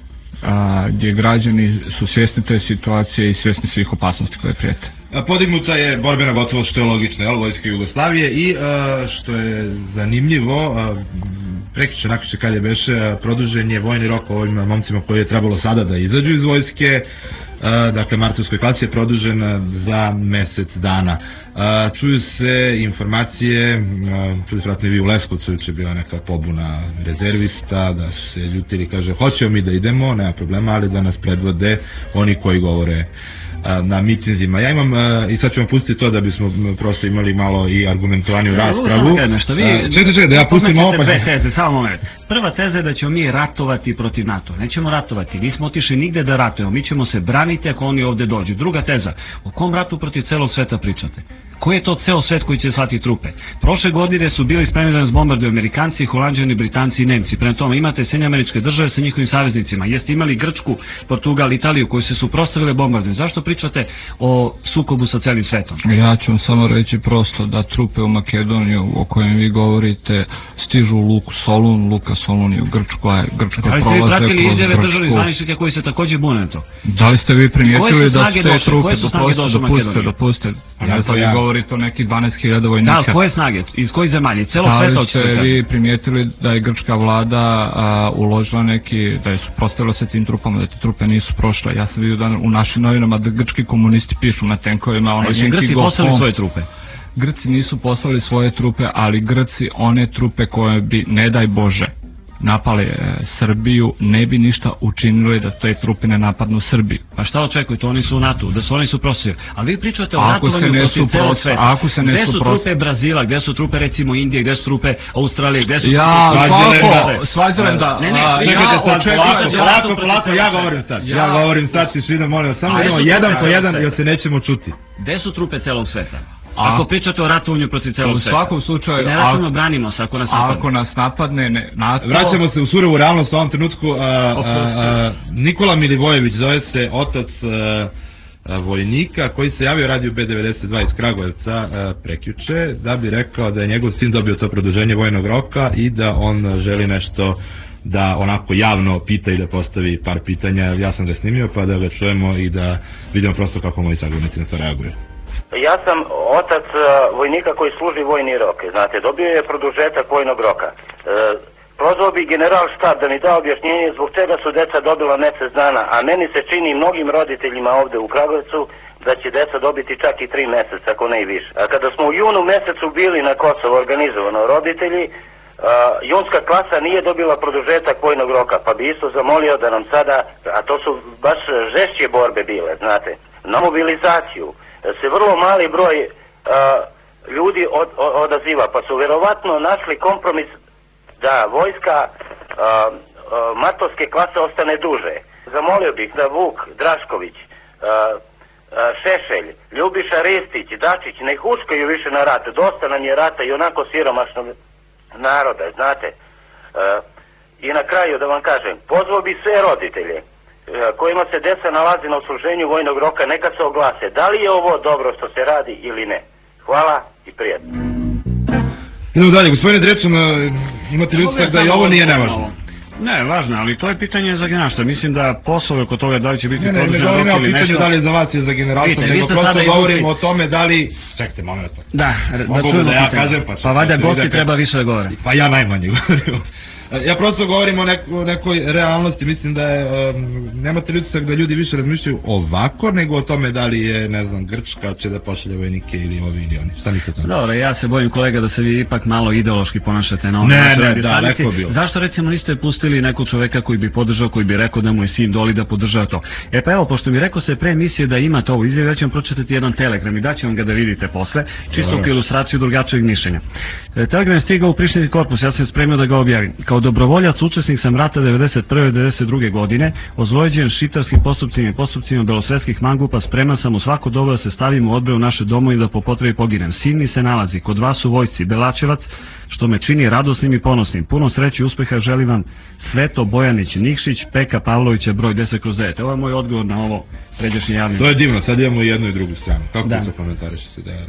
a, gdje građani su svjesni te situacije i svjesni svih opasnosti koje prijete. Podignuta je borbena gotovost, što je logično, jel, Vojske Jugoslavije i a, što je zanimljivo, prekjuče nakon kad je beše, produžen je vojni rok ovim momcima koji je trebalo sada da izađu iz vojske. Dakle, martovskoj klasi je produžena za mesec dana. Čuju se informacije, čuju se vratno i vi u Leskovcu, juče je bila neka pobuna rezervista, da su se ljutili, kaže, hoćemo mi da idemo, nema problema, ali da nas predvode oni koji govore na mitinzima. Ja imam, i sad ću vam pustiti to da bismo prosto imali malo i argumentovaniju raspravu. Čekaj, čekaj, da ja pustim ovo pa... Dve teze, samo moment. Prva teza je da ćemo mi ratovati protiv NATO. Nećemo ratovati, nismo otišli nigde da ratujemo, mi ćemo se braniti ako oni ovde dođu. Druga teza, o kom ratu protiv celog sveta pričate? Koji je to ceo svet koji će slati trupe? Prošle godine su bili spremni da nas bombarduju Amerikanci, Holanđani, Britanci i Nemci. Prema tome imate Sjedinjene Američke Države sa njihovim saveznicima. Jeste imali Grčku, Portugal, Italiju koji se suprotstavile bombarduju. Zašto pričate o sukobu sa celim svetom? Ja ću vam samo reći prosto da trupe u Makedoniju o kojem vi govorite stižu u luku Solun, luka Solun je u Grčku, a Grčka prolaze kroz Grčku. Da li ste vi pratili izjave državnih zvaničnika koji se također bune na to? Da li ste vi primijetili da su te trupe, dopustite, dopustite, ne znam, vi govorite o nekih dvanaest hiljada vojnika. Da, koje snage? Iz kojih zemalja? Iz celog sveta? Da li ste vi primijetili da je grčka vlada a, uložila neki, da je suprotstavila se tim trupama, da te trupe nisu prošle? Ja sam vidio da u našim novinama da grčki komunisti pišu na tenkovima. Ono, a su Grci poslali svoje trupe? Grci nisu poslali svoje trupe, ali Grci one trupe koje bi, ne daj Bože, napali e, Srbiju, ne bi ništa učinili da te trupe ne napadnu Srbiju. Pa šta očekujete, oni su u NATO, da su oni suprotstavili. Ali vi pričate o ratovanju protiv celog sveta. Gde su trupe Brazila, gde su trupe recimo Indije, gde su trupe Australije, gde su ja, trupe Svazilenda? Ne, ne, čekajte sad, polako, polako, ja govorim sad. Ja govorim sad, tišina, molim vas, samo idemo jedan po jedan jer se nećemo čuti. Gde su trupe celog sveta? Ako pričate o ratovanju protiv celog sveta. U svakom slučaju, ne ratujemo, branimo se ako nas napadne. Ako nas napadne, ne, NATO... Vraćamo se u surovu realnost u ovom trenutku. A, a, a, Nikola Milivojević zove se otac a, a, vojnika koji se javio radio B devedeset dva iz Kragujevca a, prekjuče da bi rekao da je njegov sin dobio to produženje vojnog roka i da on želi nešto da onako javno pita i da postavi par pitanja. Ja sam ga snimio pa da ga čujemo i da vidimo prosto kako moji sagovornici na to reaguju. Ja sam otac uh, vojnika koji služi vojni rok, znate, dobio je produžetak vojnog roka. Uh, prozvao bi general štab da mi da objašnjenje zbog čega su deca dobila mjesec dana, a meni se čini mnogim roditeljima ovde u Kragujevcu da će deca dobiti čak i tri mjeseca, ako ne i više. A kada smo u junu mjesecu bili na Kosovo organizovano roditelji, uh, junska klasa nije dobila produžetak vojnog roka, pa bi isto zamolio da nam sada, a to su baš žešće borbe bile, znate. na mobilizaciju se vrlo mali broj uh, ljudi od, od, odaziva, pa su vjerovatno našli kompromis da vojska uh, uh, matorske klase ostane duže. Zamolio bih da Vuk Drašković, uh, uh, Šešelj, Ljubiša Ristić, Dačić ne huškaju više na rat. Dosta nam je rata i onako siromašnog naroda, znate. Uh, I na kraju da vam kažem, pozvao bi sve roditelje kojima se deca nalazi na odsluženju vojnog roka, neka se oglase. Da li je ovo dobro što se radi ili ne? Hvala i prijatno. Idemo dalje, gospodine Drecun, imate li utisak da i ovo nije nevažno? Ne, važno, ali to je pitanje za generalstvo. Mislim da poslove oko toga da li će biti ne, ne, produžen rok ili nešto... Ne, ne, ne govorimo o pitanju da li je za vas je za generalstvo, nego prosto govorimo o tome da li... Čekajte, moment. Da, da čujemo da ja pitanje. Kažem, pa, pa valjda gosti da... treba više da govore. Pa ja najmanje govorim. Ja prosto govorim o neko, nekoj realnosti, mislim da je, um, nemate li utisak da ljudi više razmišljaju ovako, nego o tome da li je, ne znam, Grčka će da pošalje vojnike ili ovi ili oni. Šta mislite o tome? Dobro, ja se bojim kolega da se vi ipak malo ideološki ponašate na ovom ne, ne, da, leko bilo. Zašto recimo niste pustili nekog čoveka koji bi podržao, koji bi rekao da mu je sin doli da podržava to? E pa evo, pošto mi rekao se pre emisije da imate ovo izjavu, ja ću vam pročitati jedan telegram i daću vam ga da vidite posle, čisto kao ilustraciju drugačijeg mišljenja. E, telegram je stigao u Prištinski korpus, ja sam spremio da ga objavim. Kao dobrovoljac učesnik sam rata devedeset prve do devedeset druge godine, ozlojeđen šiptarskim postupcima i postupcima belosvetskih mangupa, spreman sam u svako doba da se stavim u odbranu naše domu i da po potrebi poginem. Sin mi se nalazi kod vas u vojsci, Belačevac, što me čini radosnim i ponosnim. Puno sreće i uspeha želim vam. Sveto Bojanić Nikšić, Peka Pavlovića, broj deset kroz devet. Ovo je moj odgovor na ovo pređašnje javne. To je divno, sad imamo i jednu i drugu stranu. Kako to komentarišete? Da...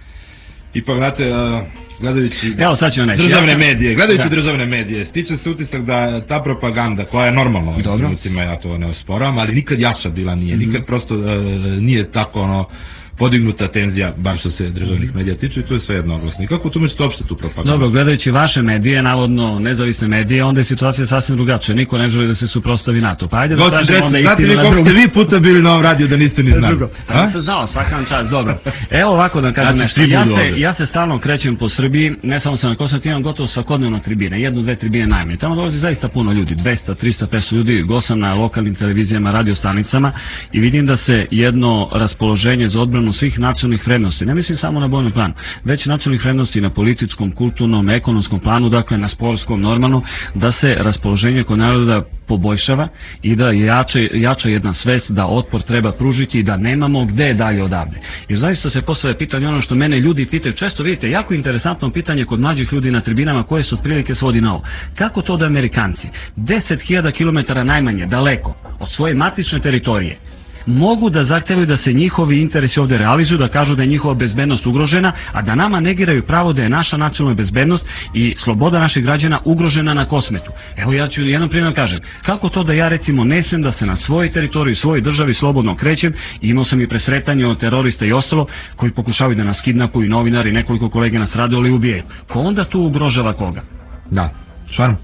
Ipak, znate, gledajući Evo, sad ću državne ja sam... medije, gledajući da. državne medije, stiče se utisak da ta propaganda, koja je normalna u ovim trenucima, ja to ne osporavam, ali nikad jača bila nije, nikad prosto uh, nije tako ono podignuta tenzija, bar što se državnih medija tiče, i to je sve jednoglasno. I kako tumačite uopšte tu propagandu? Dobro, gledajući vaše medije, navodno nezavisne medije, onda je situacija sasvim drugačija. Niko ne želi da se suprotstavi NATO. Pa ajde da kažemo onda istinu na drugu. Znate vi vi puta bili na ovom radiju da niste ni znali? Ja sam znao, svaka vam čast, dobro. Evo ovako da kažem nešto. Ja se, ja se stalno krećem po Srbiji, ne samo sam na Kosovu, imam gotovo svakodnevno tribine, jednu, dve tribine najmanje. Tamo dolazi zaista puno ljudi, dvesta, trista, petsto ljudi, gosam na lokalnim televizijama, radiostanicama i vidim da se jedno raspoloženje za odbranu svih nacionalnih vrednosti, ne mislim samo na bojnom planu, već nacionalnih vrednosti na političkom, kulturnom, ekonomskom planu, dakle na sportskom, normalno, da se raspoloženje kod naroda poboljšava i da jača, jača jedna svest da otpor treba pružiti i da nemamo gde dalje odavde. I zaista se postavlja pitanje ono što mene ljudi pitaju, često vidite, jako interesantno pitanje kod mlađih ljudi na tribinama koje se otprilike svodi na ovo. Kako to da Amerikanci deset hiljada kilometara najmanje daleko od svoje matične teritorije mogu da zahtevaju da se njihovi interesi ovdje realizuju, da kažu da je njihova bezbednost ugrožena, a da nama negiraju pravo da je naša nacionalna bezbednost i sloboda naših građana ugrožena na kosmetu. Evo ja ću jednom primjer kažem, kako to da ja recimo ne smijem da se na svojoj teritoriji, svojoj državi slobodno krećem, i imao sam i presretanje od terorista i ostalo, koji pokušavaju da nas kidnapuju, novinari, nekoliko kolege nas radili i ubijaju. Ko onda tu ugrožava koga? Da, stvarno.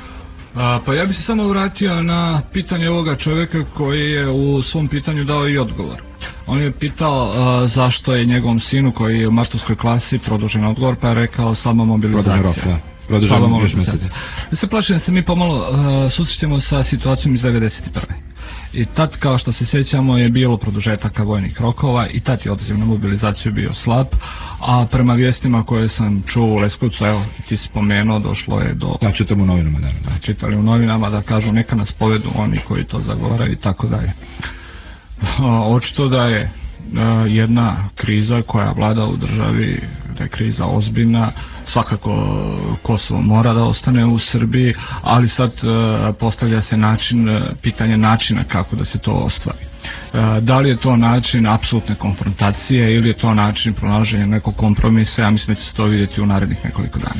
A, pa ja bih se samo vratio na pitanje ovoga čovjeka koji je u svom pitanju dao i odgovor. On je pitao a, zašto je njegovom sinu koji je u martovskoj klasi produžen odgovor, pa je rekao slaba mobilizacija. Slaba mobilizacija. Da se plašim da se mi pomalo a, susrećemo sa situacijom iz devedeset prve. I tad, kao što se sjećamo, je bilo produžetaka vojnih rokova i tad je odaziv na mobilizaciju bio slab, a prema vijestima koje sam čuo u Leskovcu, evo ti spomenuo, došlo je do... Da, čitamo u novinama, da. da. Čitali u novinama da kažu neka nas povedu oni koji to zagovaraju i tako dalje. Očito da je jedna kriza koja vlada u državi, da je kriza ozbiljna, svakako Kosovo mora da ostane u Srbiji, ali sad postavlja se način, pitanje načina kako da se to ostvari. Da li je to način apsolutne konfrontacije ili je to način pronalaženja nekog kompromisa, ja mislim da će se to vidjeti u narednih nekoliko dana.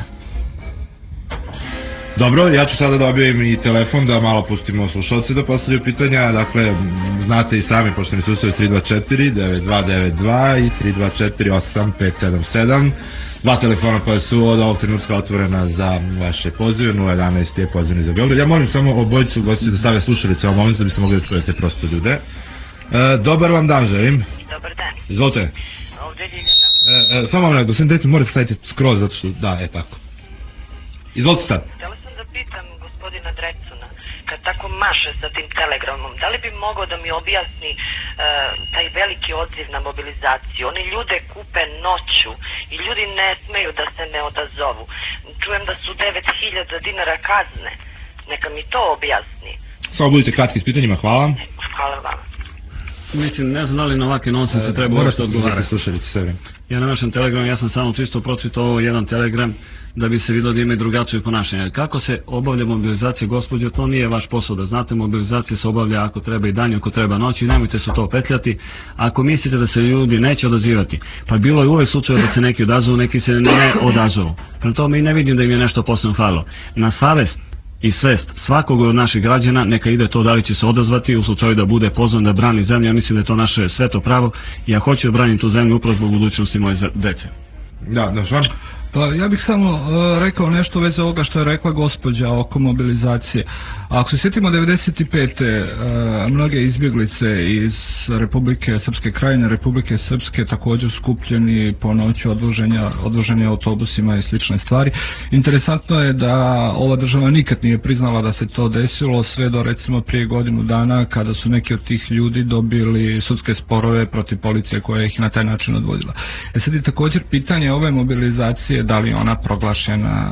Dobro, ja ću sada da objavim i telefon da malo pustimo slušalce da postavljaju pitanja. Dakle, znate i sami, pošto mi se ustavi tri dva četiri devet dva devet dva i tri dva četiri osam pet sedam sedam. Dva telefona koja su od ovog trenutka otvorena za vaše pozive. nula jedanaest je pozivni za Beograd. Ja molim samo obojicu gosti da stave slušalice u ovom momentu da biste mogli da čujete prosto ljude. E, dobar vam dan želim. Dobar dan. Izvolite. Ovdje je Ljiljana. E, e, samo vam nekdo, sam deti morate staviti skroz zato što, da, je tako. Izvolite sad. Htjela sam da pitam gospodina Drecuna, kad tako maše sa tim telegramom, da li bi mogao da mi objasni uh, taj veliki odziv na mobilizaciju? Oni ljude kupe noću i ljudi ne smeju da se ne odazovu. Čujem da su devet hiljada dinara kazne. Neka mi to objasni. Samo budite kratki s pitanjima, hvala. Hvala vam. Mislim, ne znam da li na ovakve nonsense se treba uopšte odgovarati. Ja na našem telegramu, ja sam samo čisto pročitao ovo jedan telegram da bi se vidio da ima i drugačije ponašanje. Kako se obavlja mobilizacija, gospođo, to nije vaš posao da znate, mobilizacija se obavlja ako treba i danju, ako treba noći, nemojte se to petljati. Ako mislite da se ljudi neće odazivati, pa bilo je uvek slučaj da se neki odazovu, neki se ne odazovu. Prema tome i ne vidim da im je nešto posebno falilo. Na savest i svest svakog od naših građana neka ide to da li će se odazvati u slučaju da bude pozvan da brani zemlju. Ja mislim da je to naše sveto pravo i ja hoću da branim tu zemlju upravo zbog budućnosti moje dece. Da, da, stvarno. Pa ja bih samo uh, rekao nešto u vezi ovoga što je rekla gospođa oko mobilizacije. Ako se sjetimo devedeset pete. Uh, mnoge izbjeglice iz Republike Srpske Krajine, Republike Srpske također skupljeni po noći odvoženja, odvoženi autobusima i slične stvari. Interesantno je da ova država nikad nije priznala da se to desilo sve do recimo prije godinu dana kada su neki od tih ljudi dobili sudske sporove protiv policije koja ih na taj način odvodila. E sad je također pitanje ove mobilizacije, da li je ona proglašena.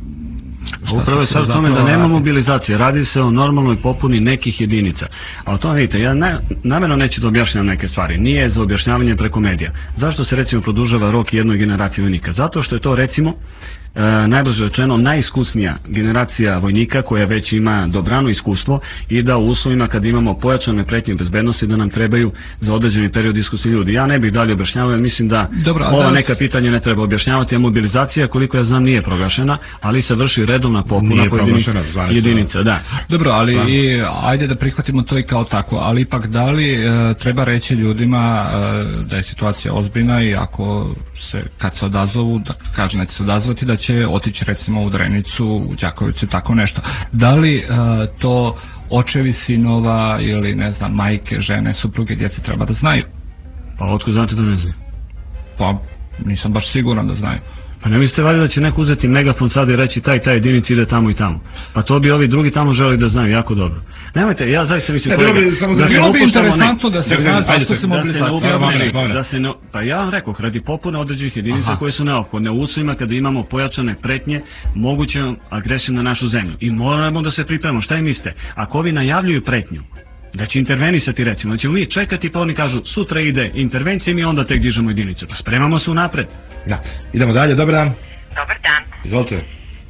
Upravo je sad u tome da nema mobilizacije, radi se o normalnoj popuni nekih jedinica. A o tome vidite, ja ne, namjerno neću da objašnjam neke stvari, nije za objašnjavanje preko medija. Zašto se recimo produžava rok jednoj generaciji vojnika? Zato što je to recimo e, najbrže rečeno najiskusnija generacija vojnika koja već ima dobrano iskustvo i da u uslovima kad imamo pojačane pretnje bezbednosti da nam trebaju za određeni period iskusni ljudi. Ja ne bih dalje objašnjavao, jer mislim da Dobra, ova neka pitanja ne treba objašnjavati, a mobilizacija koliko ja znam nije proglašena, ali se vrši redovna popuna pojedinih jedinica. Da. Dobro, ali i, ajde da prihvatimo to i kao tako, ali ipak da li e, treba reći ljudima e, da je situacija ozbiljna i ako se kad se odazovu, da kaže neće se odazvati, da će otići recimo u Drenicu, u Đakovicu i tako nešto. Da li e, to očevi sinova ili ne znam majke, žene, supruge, djece treba da znaju? Pa otkud znate da ne znaju? Pa nisam baš siguran da znaju. Pa ne mislite valjda da će neko uzeti megafon sad i reći taj taj jedinici ide tamo i tamo. Pa to bi ovi drugi tamo želi da znaju jako dobro. Nemojte, ja zaista mislim kolega, da se ne upuštamo da se zna zašto se mobilizacija da se ne, pa ja vam rekao, radi popune određenih jedinica koje su neophodne u uslovima kada imamo pojačane pretnje mogućom agresijom na našu zemlju. I moramo da se pripremamo. Šta im mislite? Ako ovi najavljuju pretnju da će intervenisati recimo, da ćemo mi čekati pa oni kažu sutra ide intervencija i mi onda tek dižemo jedinicu. Pa spremamo se unapred. Da, idemo dalje, dobar dan. Dobar dan. Izvolite. E,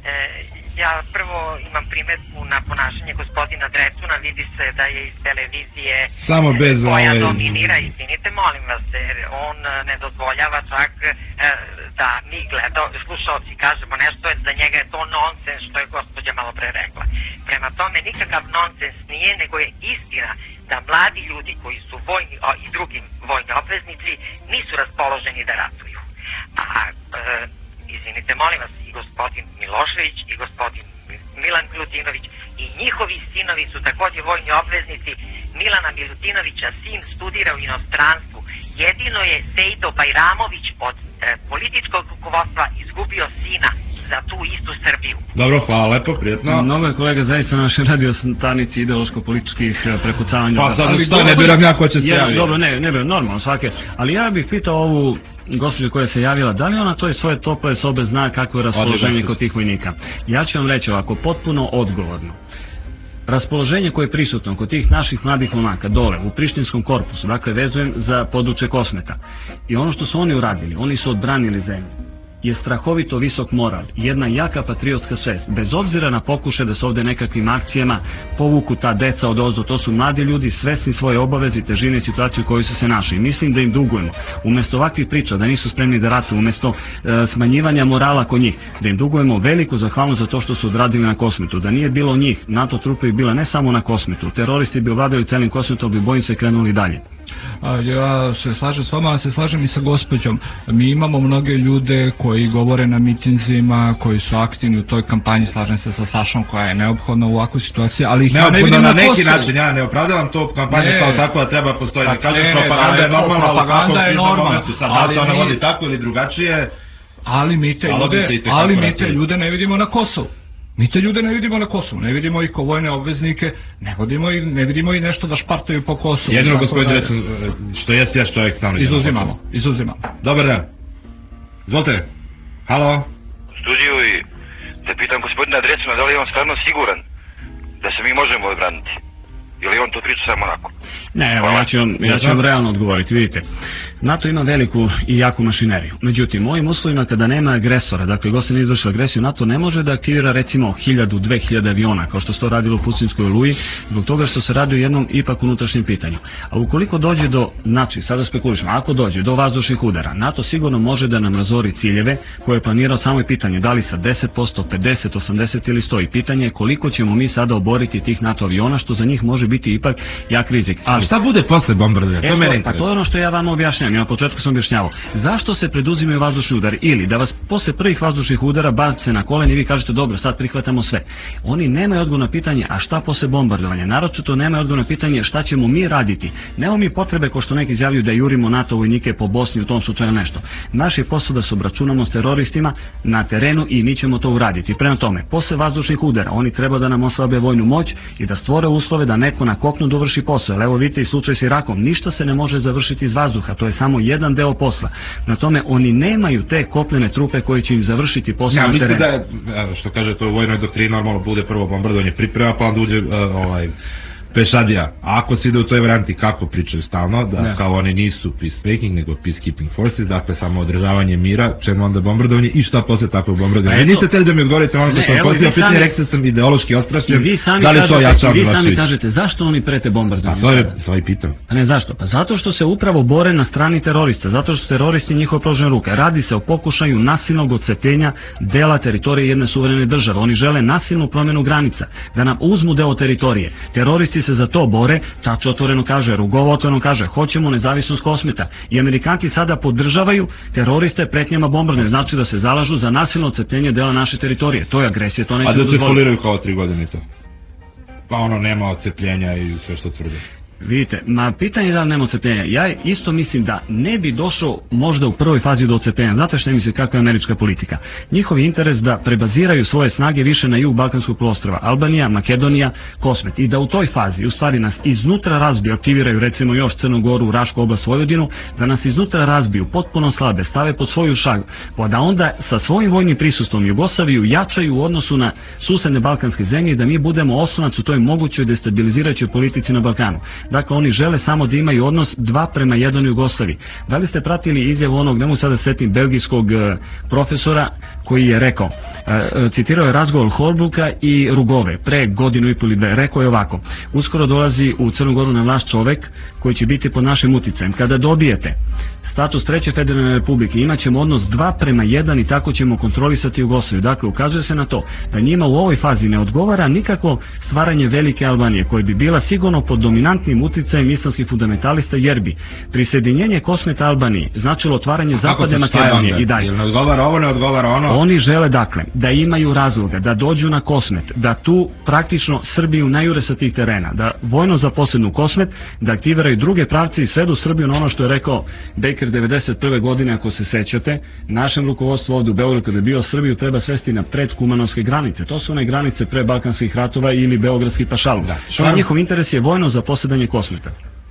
ja prvo imam primjedbu na ponašanje gospodina Drecuna, vidi se da je iz televizije Samo bez koja ovaj... dominira, izvinite, molim vas, jer on ne dozvoljava čak e, da mi gledao, slušalci kažemo nešto, jer za njega je to nonsens što je gospođa malo pre rekla. Prema tome nikakav nonsens nije, nego je istina da mladi ljudi koji su vojni o, i drugim vojni obveznici nisu raspoloženi da ratuju. A, e, izvinite, molim vas, i gospodin Milošević i gospodin Milan Milutinović i njihovi sinovi su također vojni obveznici. Milana Milutinovića sin studira u inostranstvu. Jedino je Sejdo Bajramović od e, političkog rukovodstva izgubio sina za tu istu Srbiju. Dobro, hvala lepo, prijetno. Mnogo je kolega zaista na našoj radio stanici ideološko-političkih prepucavanja. Pa sad što ne biram ja ko će se javiti. Dobro, ne, ne biram, normalno svake. Ali ja bih pitao ovu gospođu koja se javila, da li ona to iz svoje tople sobe zna kakvo je raspoloženje kod tih vojnika? Ja ću vam reći ovako, potpuno odgovorno. Raspoloženje koje je prisutno kod tih naših mladih momaka dole u Prištinskom korpusu, dakle vezujem za područje Kosmeta, i ono što su oni uradili, oni su odbranili zemlju, je strahovito visok moral, jedna jaka patriotska svest, bez obzira na pokušaj da se ovdje nekakvim akcijama povuku ta deca od ozdo. To su mladi ljudi svesni svoje obaveze i težine situaciju u kojoj su se našli. Mislim da im dugujemo, umjesto ovakvih priča da nisu spremni da ratuju, umjesto e, smanjivanja morala kod njih, da im dugujemo veliku zahvalnost za to što su odradili na Kosmetu. Da nije bilo njih, NATO trupe bi bila ne samo na Kosmetu, teroristi bi ovladali celim Kosmetom, bi bojim se krenuli dalje. Ja se slažem s vama, ali se slažem i sa gospođom. Mi imamo mnoge ljude koji govore na mitinzima, koji su aktivni u toj kampanji, slažem se sa Sašom koja je neophodna u ovakvoj situaciji, ali ih ja ne vidim na neki način, ja ne opravdavam to kampanju kao tako da treba postoji. Ne kažem, propaganda je normalna, propaganda je normalna, ali da ona vodi tako ili drugačije. Ali mi te ljude, ali mi te ljude ne vidimo na Kosovu. Mi te ljude ne vidimo na Kosovu, ne vidimo ih kao vojne obveznike, ne, vodimo i, ne vidimo i nešto da špartaju po Kosovu. Jedino, gospodin, recimo, što jes jaš čovjek stalno ide na Kosovu. Izuzimamo, izuzimamo. Dobar dan. Izvolite. Halo? Studiju i da pitam gospodina Drecuna da li je on stvarno siguran da se mi možemo odbraniti. Ili on to priča samo onako? Ne, evo, ja ću, vam, ja ću vam realno odgovoriti, vidite. NATO ima veliku i jaku mašineriju. Međutim, u ovim uslovima kada nema agresora, dakle, gost ne izvrši agresiju, NATO ne može da aktivira recimo hiljadu, dve hiljade aviona, kao što se to radilo u Putinskoj oluji, zbog toga što se radi o jednom ipak unutrašnjem pitanju. A ukoliko dođe do, znači, sada spekulišemo, ako dođe do vazdušnih udara, NATO sigurno može da nam razori ciljeve koje je planirao, samo je pitanje da li sa deset posto, pedeset, osamdeset ili sto. I pitanje je koliko ćemo mi sada oboriti tih NATO aviona, što za njih može biti ipak jak rizik. Ali šta bude posle bombardovanja? E, to, pa to je ono što ja vam objašnjam. Ja na početku sam objašnjavao. Zašto se preduzimaju vazdušni udari? Ili da vas posle prvih vazdušnih udara bace na kolen i vi kažete dobro, sad prihvatamo sve. Oni nemaju odgovor na pitanje a šta posle bombardovanja. Naročito nemaju odgovor na pitanje šta ćemo mi raditi. Nemamo mi potrebe, ko što neki izjavljuju, da jurimo NATO vojnike po Bosni u tom slučaju nešto. Naš je posao da se obračunamo s teroristima na terenu i mi ćemo to uraditi. Prema tome, posle vazdušnih udara oni treba da nam oslabe vojnu moć i da stvore uslove da neko na kopnu dovrši posao. Jer evo vidite i slučaj s Irakom, ništa se ne može završiti iz vazduha, to je samo jedan deo posla. Na tome oni nemaju te kopnene trupe koje će im završiti posao ja, na terenu. Ja, mislite da je, što kaže to u vojnoj doktrini, normalno bude prvo bombardovanje priprema, pa onda uđe uh, ovaj, pešadija. A ako se ide u toj varijanti, kako pričaju stalno, da ne. Kao oni nisu peacemaking, nego peacekeeping forces, dakle samo održavanje mira, čemu onda bombardovanje i šta posle tako bombardovanje. Niste htjeli da mi odgovorite ono što sam postavio pitanje, rekli sam ideološki ostrašćen, da li to Jača Vi sami kažete, zašto oni prete bombardovanje? A to je, to je pitam. A ne zašto? Pa zato što se upravo bore na strani terorista, zato što teroristi njihove pružene ruke. Radi se o pokušaju nasilnog odcepljenja dela teritorije jedne suverene države. Oni žele nasilnu promjenu granica, da nam uzmu deo teritorije. Teroristi se za to bore, Tačo otvoreno kaže, Rugovo otvoreno kaže, hoćemo nezavisnost Kosmeta. I Amerikanci sada podržavaju teroriste pretnjama bombardovanja, znači da se zalažu za nasilno odcepljenje dela naše teritorije. To je agresija, to neće dozvoliti. A da se foliraju kao tri godine to? Pa ono, nema odcepljenja i sve što tvrde. Vidite, ma pitanje je da li nema odcepljenja. Ja isto mislim da ne bi došao možda u prvoj fazi do odcepljenja. Znate što misli kakva je američka politika? Njihov interes da prebaziraju svoje snage više na jug Balkanskog poluostrva, Albanija, Makedonija, Kosmet. I da u toj fazi, u stvari nas iznutra razbiju, aktiviraju recimo još Crnu Goru, Rašku oblast, Vojvodinu, da nas iznutra razbiju, potpuno slabe, stave pod svoju šagu, pa da onda sa svojim vojnim prisustvom Jugoslaviju jačaju u odnosu na susedne balkanske zemlje, da mi budemo oslonac u toj mogućoj destabilizirajućoj politici na Balkanu. Dakle, oni žele samo da imaju odnos dva prema jedan u Jugoslaviji. Da li ste pratili izjavu onog, ne mogu sada setim, belgijskog e, profesora koji je rekao, e, citirao je razgovor Holbruka i Rugove pre godinu i pol ili dve, rekao je ovako: uskoro dolazi u Crnu Goru na vlast čovek koji će biti pod našim uticajem. Kada dobijete status treće federalne republike, imat ćemo odnos dva prema jedan i tako ćemo kontrolisati Jugoslaviju. Dakle, ukazuje se na to da njima u ovoj fazi ne odgovara nikako stvaranje velike Albanije, koja bi bila sigurno pod dominantnim uticajem islamskih fundamentalista, jer bi prisjedinjenje Kosmeta Albaniji značilo otvaranje zapadne Makedonije i dalje. Ne odgovara ovo, ne odgovara ono? Oni žele, dakle, da imaju razloga, da dođu na Kosmet, da tu praktično Srbiju najure sa tih terena, da vojno zaposednu Kosmet, da aktiviraju druge pravce i svedu Srbiju na ono što je rekao Baker devedeset prve godine, ako se sećate, našem rukovodstvu ovdje u Beogradu, kada je bio, Srbiju treba svesti na predkumanovske granice. To su one granice pre balkanskih ratova ili beogradski pašaluk. Da, njihov interes je vojno zaposedanje Kosmeta.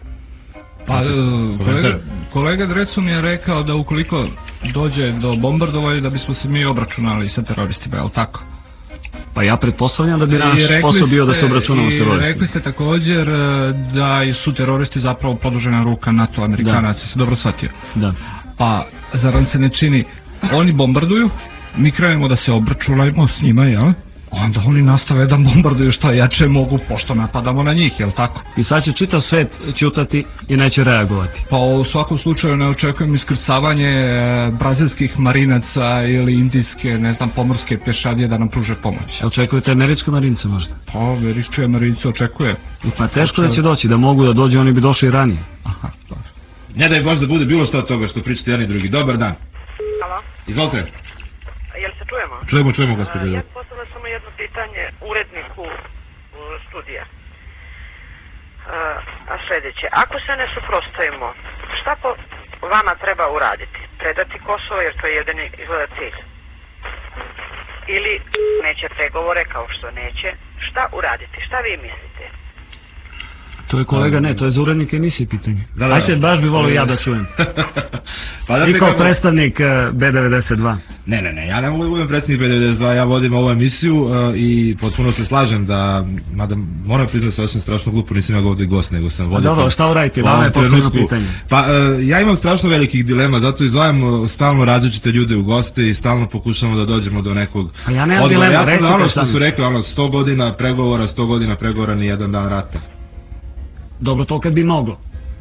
Pa, kolega, kolega Drecun je rekao da ukoliko dođe do bombardovanja da bismo se mi obračunali sa teroristima, je li tako? Pa ja pretpostavljam da bi naš posao bio da se obračunamo s teroristima. I rekli ste također da su teroristi zapravo produžena ruka NATO Amerikanaca, se dobro shvatio. Da. Pa, zar vam se ne čini, oni bombarduju, mi krenemo da se obračunamo s njima, jel? Onda oni nastave da bombarduju što jače mogu, pošto napadamo na njih, jel tako? I sad će čitav svet ćutati i neće reagovati. Pa u svakom slučaju ne očekujem iskrcavanje brazilskih marinaca ili indijske, ne znam, pomorske pešadije da nam pruže pomoć. Očekujete američke marince možda? Pa, američke marinice očekuje. Pa teško da će doći, da mogu da dođe, oni bi došli ranije. Aha, dobro. Ne daj Bož da bude bilo što od toga što pričate jedan i drugi. Dobar dan. Halo. Izvolite. Jel se čujemo? Čujemo, čujemo, gospođo. Ja postavljam samo jedno pitanje uredniku studija. A sljedeće, ako se ne suprotstavimo, šta po vama treba uraditi? Predati Kosovo, jer to je jedini izgleda cilj. ili neće pregovore kao što neće, šta uraditi? Šta vi mislite? To je kolega, ne, to je za urednike emisije pitanje. Da, da. Ajde, baš bi volio ja da čujem. Pa da I te kao kako- predstavnik eh, B devedeset dva. Ne, ne, ne, ja ne mogu da budem predsjednik B devedeset dva, ja vodim ovu emisiju uh, i potpuno se slažem da, mada moram priznati da se osjećam strašno glupo, nisam ja ovdje gost, nego sam voditelj. dobro, šta uraditi, u vama ovom je postavljeno trenutku. pitanje. Pa uh, ja imam strašno velikih dilema, zato i zovem uh, stalno različite ljude u goste i stalno pokušamo da dođemo do nekog Pa ja nemam odgovora. dilema, Ja sam za ono recite što šta su mislite. rekli, ono, sto godina pregovora, sto godina pregovora, ni jedan dan rata. Dobro, to kad bi moglo.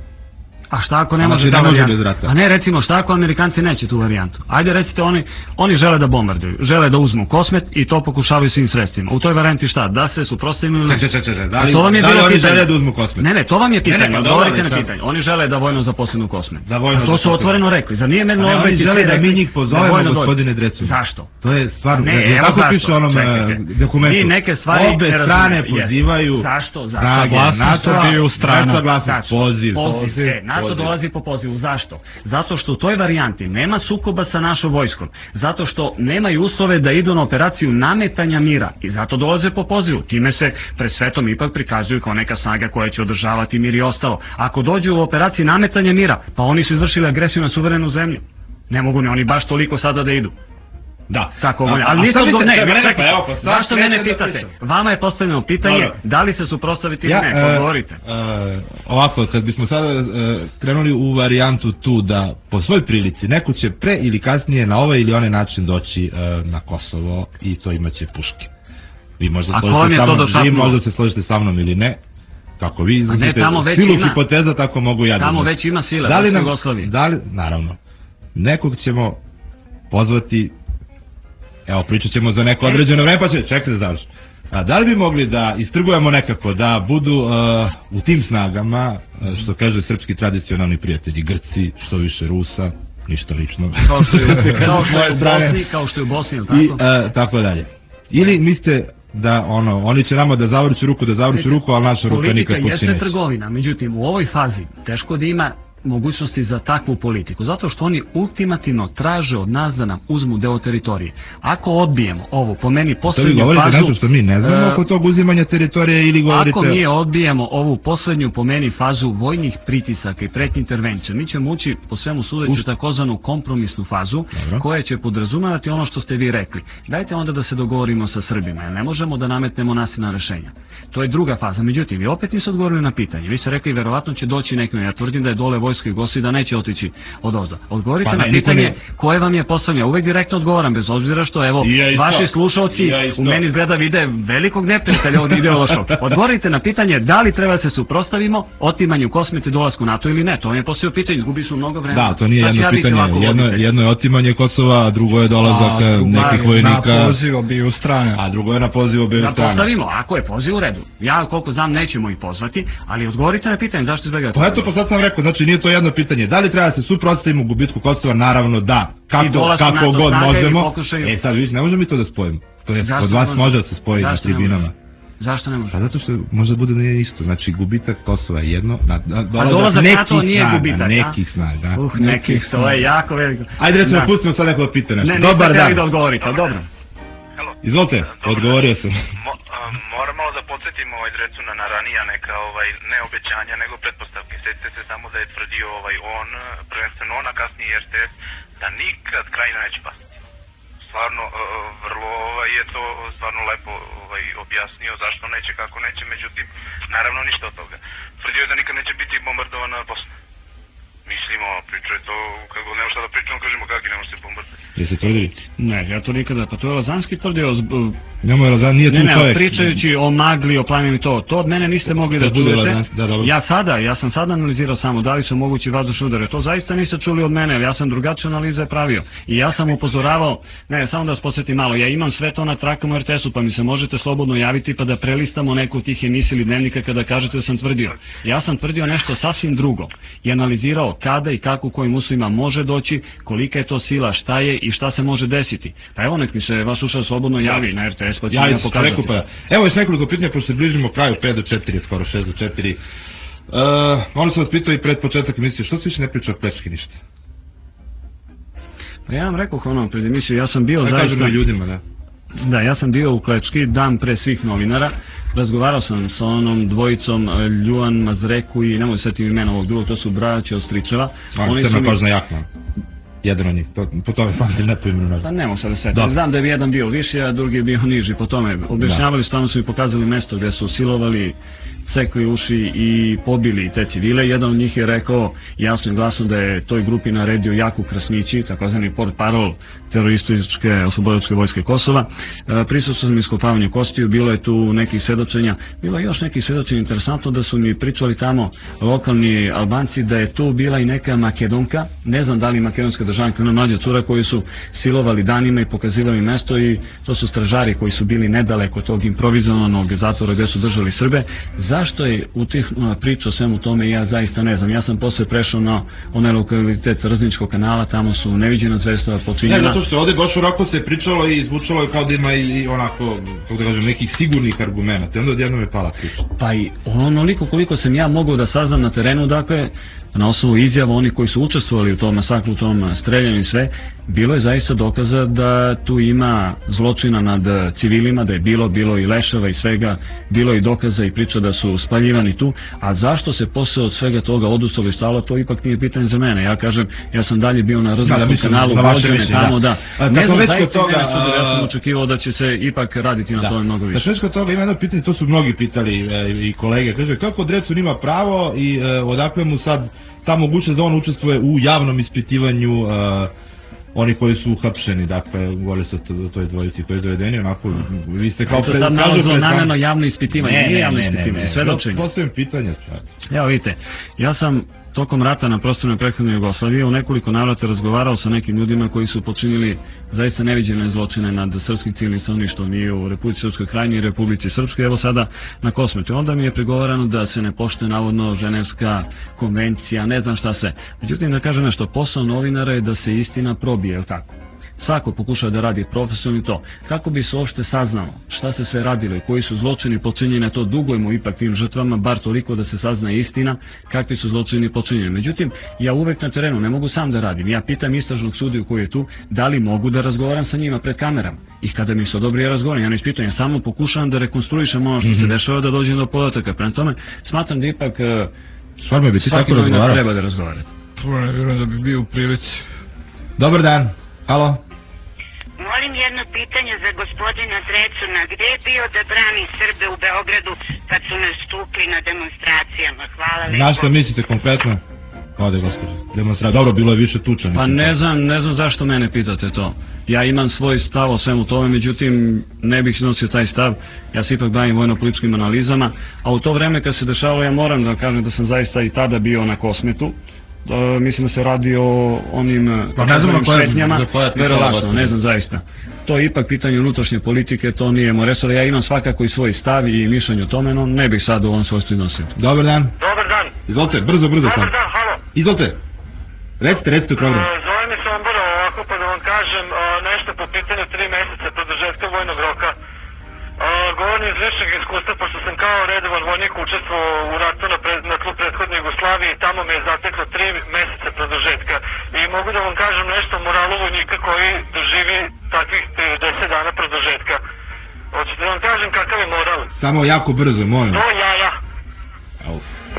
A šta ako ne A može znači ta ne može varijanta? bez rata? A ne, recimo, šta ako Amerikanci neće tu varijantu? Ajde, recite, oni, oni žele da bombarduju, žele da uzmu Kosmet i to pokušavaju svim sredstvima. U toj varijanti šta? Da se suprotstavimo ili ne? Ček, ček, ček, ček, da A li- to vam je da li bilo oni pitanje. žele da uzmu Kosmet? Ne, ne, to vam je Ne, ne, pitanje, pa dobro, odgovorite ali na sad- pitanje. Oni žele da vojno zaposlenu Kosmet. Da vojno A to su zaposlenu. otvoreno rekli. Za nije A Medno ne, oni Olbrajt i žele svi da rekli mi njih pozovemo, vojno dođe. gospodine Drecun. Zašto? To je stvar, Ne, jer evo tako zašto. piše u onom Čekajte. e, dokumentu. Vi neke stvari Obe ne strane razumete. pozivaju Jeste. Zašto? Zašto? snage Saglasnost NATO-a, obiju strana. ne saglasnost, Zašto? poziv. Poziv. E, NATO Poziv. dolazi po pozivu. Zašto? Zato što u toj varijanti nema sukoba sa našom vojskom. Zato što nemaju uslove da idu na operaciju nametanja mira. I zato dolaze po pozivu. Time se pred svetom ipak prikazuju kao neka snaga koja će održavati mir i ostalo. Ako dođu u operaciji nametanja mira, pa oni su izvršili agresiju na suverenu zemlju. Ne mogu ne, oni baš toliko sada da idu. Da. Tako A- volja. a Ali niste šta odgovor... mislite, Ne, ne, ne, čekajte. pa evo, pa sad Zašto mene krećem da pitate? pričam. Vama je postavljeno pitanje Dobro. da li se suprotstaviti ili Ja, ne. e, Odgovorite. e, ovako, kad bismo sada e, krenuli u varijantu tu da po svoj prilici neko će pre ili kasnije na ovaj ili onaj način doći e, na Kosovo i to imaće puške. Vi možda A ko složite vam je sa to mnom, vi došapnuo? možda se složite sa mnom ili ne. Kako vi ne, iznosite tamo već silu ima. hipoteza, tako mogu ja da Tamo iznosim. već ima sile, Da li već u nam- Jugoslaviji. Da li, naravno, nekog ćemo pozvati, evo pričat ćemo za neko određeno vreme, pa će, čekaj da završim. A da li bi mogli da istrgujemo nekako, da budu uh, u tim snagama, uh, što kaže srpski tradicionalni prijatelji, Grci, što više Rusa, ništa lično. Kao što je, kao S što moje je u strane. Bosni, kao što je u Bosni, ili tako? I uh, tako dalje. Ili mislite da ono, oni će nama da zavrću ruku, da zavrću ruku, ali naša ruka Politika nikad kući jeste neće. trgovina, međutim u ovoj fazi teško da ima mogućnosti za takvu politiku, zato što oni ultimativno traže od nas da nam uzmu deo teritorije. Ako odbijemo ovo, po meni To vi poslednju govorite fazu... nešto što mi ne znamo e, oko tog uzimanja teritorije ili govorite... Ako mi odbijemo ovu poslednju po meni fazu vojnih pritisaka i pretnje intervencije, mi ćemo ući po svemu sudeći u takozvanu kompromisnu fazu koja će podrazumevati ono što ste vi rekli. Dajte onda da se dogovorimo sa Srbima, jer ne možemo da nametnemo nasilna rešenja. To je druga faza. Međutim, vi opet niste odgovorili na pitanje. Vi ste rekli verovatno će doći neko, ja tvrdim da je dole vojska i gosti da neće otići od ozdo. Odgovorite Pa na ne, niko pitanje ne- koje vam je postavljeno. Uvek direktno odgovaram, bez obzira što evo I ja isto. vaši slušalci I ja isto. u meni izgleda vide velikog neprijatelja od ideološkog. Odgovorite na pitanje da li treba da se suprotstavimo otimanju Kosmeta i dolasku u NATO ili ne. To vam je postavio pitanje, izgubi su mnogo vremena. Da, to nije Sad ću jedno ja biti pitanje. ovako Jedno, voditelj. jedno je otimanje Kosova, a drugo je dolazak A e, drugo je nekih na vojnika. poziv obiju strane. A drugo je na poziv obiju Da strane. postavimo, ako je poziv u redu. Ja koliko znam nećemo ih pozvati, ali odgovorite na pitanje zašto izbjegavate. Pa eto, pa sad sam rekao, znači nije to jedno pitanje. Da li treba da se suprotstavimo u gubitku Kosova? Naravno da. I Kako, dolaskom kako NATO god snaga ili možemo. pokušaju- E sad vidiš, ne možemo mi to da spojimo. To je, Zašto kod ne vas može? može da se spoji na Zašto ne tribinama. može? Zašto ne može? Pa zato što možda bude nije isto. Znači gubitak Kosova je jedno, na, na, dolazak dolazak nekih NATO nije snaga, gubitak, a? nekih snaga. Uh, nekih, to je jako veliko. Ajde recimo, Da. pustimo sad neko pitanje. Ne, Dobar niste dan. htjeli da odgovorite, ali dobro. Izvolite, odgovorio sam. Mo- a, moram malo da podsjetimo ovaj Drecuna na ranija neka ovaj, ne obećanja, nego pretpostavke. Sjetite se samo da je tvrdio ovaj, on, prvenstveno on, a kasnije i R T S, da nikad Krajina neće pasti. Stvarno, e, vrlo ovaj, je to stvarno lepo ovaj, objasnio zašto neće, kako neće, međutim, naravno ništa od toga. Tvrdio je da nikad neće biti bombardovana Bosna. Mislimo, pričao je to, kako nema šta da pričamo, kažemo kako ne može se bombardovati. Jeste tvrdili? Ne, ja to nikada, pa to je Lazanski tvrdio, zb- Nemoj Lazan, nije tu ne, ne, čovjek. pričajući o magli, o planini to, to od mene niste mogli da Kad bude čujete. Lazanski, da, dobro. Ja sada, ja sam sada analizirao samo da li su mogući vazdušni udare, to zaista niste čuli od mene, ja sam drugačije analize pravio. I ja sam upozoravao, ne, samo da vas podsjetim malo, ja imam sve to na trakama u R T S-u, pa mi se možete slobodno javiti pa da prelistamo neku od tih emisija ili dnevnika kada kažete da sam tvrdio. Ja sam tvrdio nešto sasvim drugo i analizirao kada i kako u kojim uslovima može doći, kolika je to sila, šta je i šta se može desiti. Pa evo nek mi se vas sluša slobodno javi na R T S pa ću Ja ja isto pokazati. rekao pa. Evo još nekoliko pitanja, pošto se bližimo kraju, pet do četiri, skoro šest do četiri. Uh, Malo sam vas pitao i pred početak emisije, što se više ne priča o plečki ništa? Pa ja vam rekao ono pred emisiju, ja sam bio Da zaista... kažemo ljudima, da. Da, ja sam bio u Klečki dan pre svih novinara, razgovarao sam sa onom dvojicom Ljuan Mazreku i nemoj setiti imena ovog drugog, to su braći od stričeva. Oni su mi... kožna jakna. Jedan od njih, to, po tome pamtim ne po imenu. Pa nemo sad da setim. Znam da je jedan bio viši, a drugi je bio niži. Po tome objašnjavali su, tamo su mi pokazali mesto gdje su silovali, cekli uši i pobili te civile. Jedan od njih je rekao jasno i glasno da je toj grupi naredio Jaku Krasnići, takozvani port parol terorističke oslobodilačke vojske Kosova. Prisustvovao sam iskopavanju kostiju, bilo je tu nekih svedočenja, bilo je još nekih svedočenja. Interesantno da su mi pričali tamo lokalni Albanci da je tu bila i neka Makedonka, ne znam da li makedonska državljanka, ona mlađa cura koju su silovali danima i pokazivali mesto, i to su stražari koji su bili nedaleko tog improvizovanog zatvora gdje su držali Srbe. Zašto je u tih priča o svemu tome, ja zaista ne znam. Ja sam posle prešao na onaj lokalitet Rzničkog kanala, tamo su neviđena zverstva počinjena. Ne, zato što ovdje baš onako se pričalo i zvučalo kao da ima i onako, kako da kažem, nekih sigurnih argumenta. Onda odjednom je pala priča. Pa i onoliko koliko sam ja mogao da saznam na terenu, dakle, na osnovu izjava oni koji su učestvovali u tom masakru, u tom streljanju i sve, bilo je zaista dokaza da tu ima zločina nad civilima, da je bilo, bilo i leševa i svega, bilo i dokaza i priča da su spaljivani tu, a zašto se posle od svega toga odustalo i stalo, to ipak nije pitanje za mene. Ja kažem, ja sam dalje bio na Rzničkom kanalu, vođene tamo, da. Ne znam, zaista ne čudo, ja sam očekivao da će se ipak raditi na tome mnogo više. Da, što toga ima jedno pitanje, to su mnogi pitali i kolege, kaže, kako Drecun ima pravo i odakle mu sad ta mogućnost da on učestvuje u javnom ispitivanju uh, oni koji su uhapšeni, dakle, govori se o toj dvojici koji je dovedeni, onako, vi ste kao... To sad nalazilo namjerno javno ispitivanje, nije javno ispitivanje, svedočenje. Postavim pitanje. Evo vidite, ja sam tokom rata na prostornoj prethodnoj Jugoslaviji u nekoliko navrata razgovarao sa nekim ljudima koji su počinili zaista neviđene zločine nad srpskim civilnim stanovništvom i u Republici Srpskoj Krajini i Republici Srpskoj, evo sada na Kosmetu. Onda mi je prigovarano da se ne poštuje navodno Ženevska konvencija, ne znam šta se. Međutim, da kažem nešto, posao novinara je da se istina probije, je li tako? Svako pokušava da radi profesionalno to. Kako bi se uopšte saznalo šta se sve radilo i koji su zločini počinjeni, to dugujemo ipak tim žrtvama, bar toliko da se sazna istina kakvi su zločini počinjeni. Međutim, ja uvek na terenu ne mogu sam da radim. Ja pitam istražnog sudiju koji je tu, da li mogu da razgovaram sa njima pred kamerama. I kada mi se odobri, ja razgovaram, ja ne ispitujem, ja samo pokušavam da rekonstruišem ono što se dešava, da dođem do podataka. Prema tome, smatram da ipak svaki novinar treba da razgovara. Ne vjerujem da bi bio u prilici. Dobar dan, halo. Molim jedno pitanje za gospodina Drecuna. Gdje je bio da brani Srbe u Beogradu kad su nastupili na demonstracijama? Hvala lepo. Na što mislite konkretno? Ode, gospođo. Demonstracija. Dobro, bilo je više tuča. Pa ne znam, ne znam zašto mene pitate to. Ja imam svoj stav o svemu tome, međutim, ne bih nosio taj stav. Ja se ipak bavim vojno-političkim analizama, a u to vreme kad se dešavalo, ja moram da kažem da sam zaista i tada bio na Kosmetu. Uh, mislim da se radi o onim pa šetnjama, verovatno, ne znam zaista. To je ipak pitanje unutrašnje politike, to nije moj resor, ja imam svakako i svoj stav i mišljenje o tome, no ne bih sad u ovom svojstvu iznosio. Dobar dan. Dobar dan. Izvolite, brzo, brzo. Dobar dan, halo. Izvolite. Recite, recite u program. Uh, zove mi Sombora ovako pa da vam kažem uh, nešto po pitanju tri meseca produžetka vojnog roka. Uh, govorim iz ličnog iskustva, pošto sam kao redovan vojnik učestvovao u ratu na, pred, na tlu prethodne Jugoslavije i tamo me je zateklo tri meseca produžetka. I mogu da vam kažem nešto o moralu vojnika koji doživi takvih deset dana produžetka. Hoćete da vam kažem kakav je moral? Samo jako brzo, molim. To jaja. Au.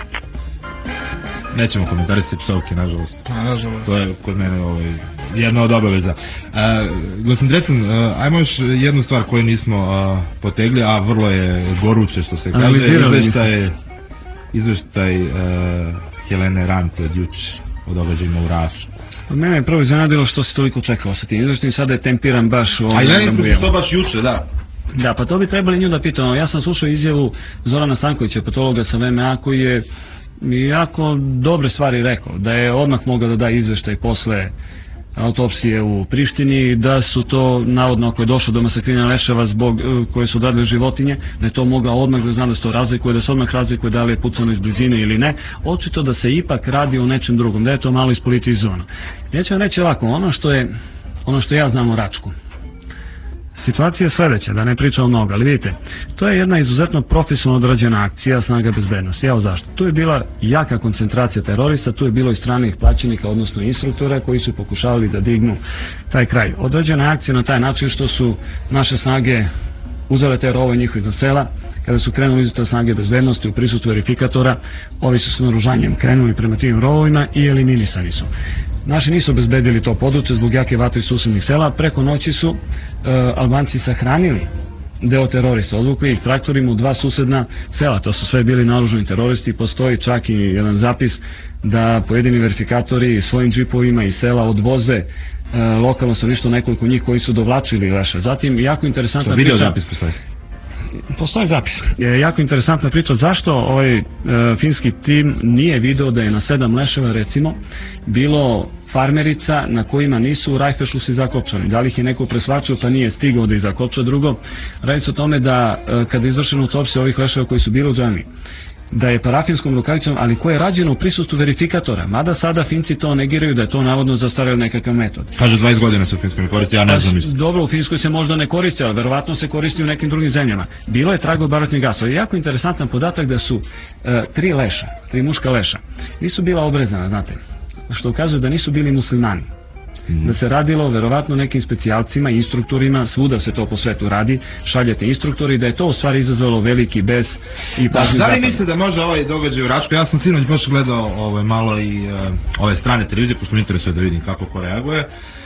Nećemo komentarisati psovke, nažalost. Nažalost. To je kod mene ovaj, jedna od obaveza. Gospodin Drecun, uh, ajmo još jednu stvar koju nismo uh, potegli, a vrlo je goruće što se kaže. Izveštaj, izveštaj uh, Helene Rante od juče o događajima u Rašku. Mene je prvo iznenadilo što se toliko čekalo sa tim izveštajem, sada je tempiran baš u ovom... A ja ne to baš juče, da. Da, pa to bi trebali nju da pitamo. Ja sam slušao izjavu Zorana Stankovića, patologa sa V M A, koji je jako dobre stvari rekao, da je odmah mogao da da izveštaj posle autopsije u Prištini, da su to, navodno, ako je došlo do masakriranja leševa zbog koje su odradile životinje, da je to mogla odmah da zna da se to razlikuje, da se odmah razlikuje da li je pucano iz blizine ili ne. Očito da se ipak radi o nečem drugom, da je to malo ispolitizovano. Ja ću vam reći ovako, ono što je, ono što ja znam o Račku. situacija je sledeća, da ne pričam mnogo, ali vidite, to je jedna izuzetno profesionalno odrađena akcija snaga bezbednosti. Evo zašto. Tu je bila jaka koncentracija terorista, tu je bilo i stranih plaćenika, odnosno instruktora koji su pokušavali da dignu taj kraj. Odrađena je akcija na taj način što su naše snage uzele te rovove njihovih za sela. Kada su krenuli izutra snage bezbednosti u prisustvu verifikatora, ovi su s naoružanjem krenuli prema tim rovovima i eliminisani su. Naši nisu obezbedili to područje zbog jake vatre susednih sela. Preko noći su e, Albanci sahranili deo terorista, odvukli ih traktorima u dva susedna sela. To su sve bili naoružani teroristi. Postoji čak i jedan zapis da pojedini verifikatori svojim džipovima iz sela odvoze e, lokalno stanovništvo, nekoliko njih koji su dovlačili leše. Zatim, jako interesantna priča... Video zapis postoji? Postoji zapis. Je jako interesantna priča zašto ovaj e, finski tim nije video da je na sedam leševa recimo bilo farmerica na kojima nisu rajfešlusi zakopčani. Da li ih je neko presvačio pa nije stigao da ih zakopča. Drugo, radi se o tome da e, kada je izvršena autopsija ovih leševa koji su bili u džami, da je parafinskom rukavicom, ali koje je rađeno u prisustvu verifikatora, mada sada Finci to negiraju da je to navodno zastareo nekakav metod. Kaže dvadeset godina se u Finskoj ne koristi, ja ne znam isto. Dobro, u Finskoj se možda ne koristi, ali verovatno se koristi u nekim drugim zemljama. Bilo je trago baratnih gasova. Jako interesantan podatak da su e, tri leša, tri muška leša, nisu bila obrezana, znate, što ukazuje da nisu bili muslimani. Da se radilo verovatno nekim specijalcima, instruktorima, svuda se to po svetu radi, šaljete instruktori, da je to u stvari izazvalo veliki bes i pažnju zapada. zapada. Da li misle da može ovaj događaj u Račku? Ja sam sinoć baš gledao ovaj, malo i uh, ove strane televizije, pošto mi interesuje da vidim kako ko reaguje.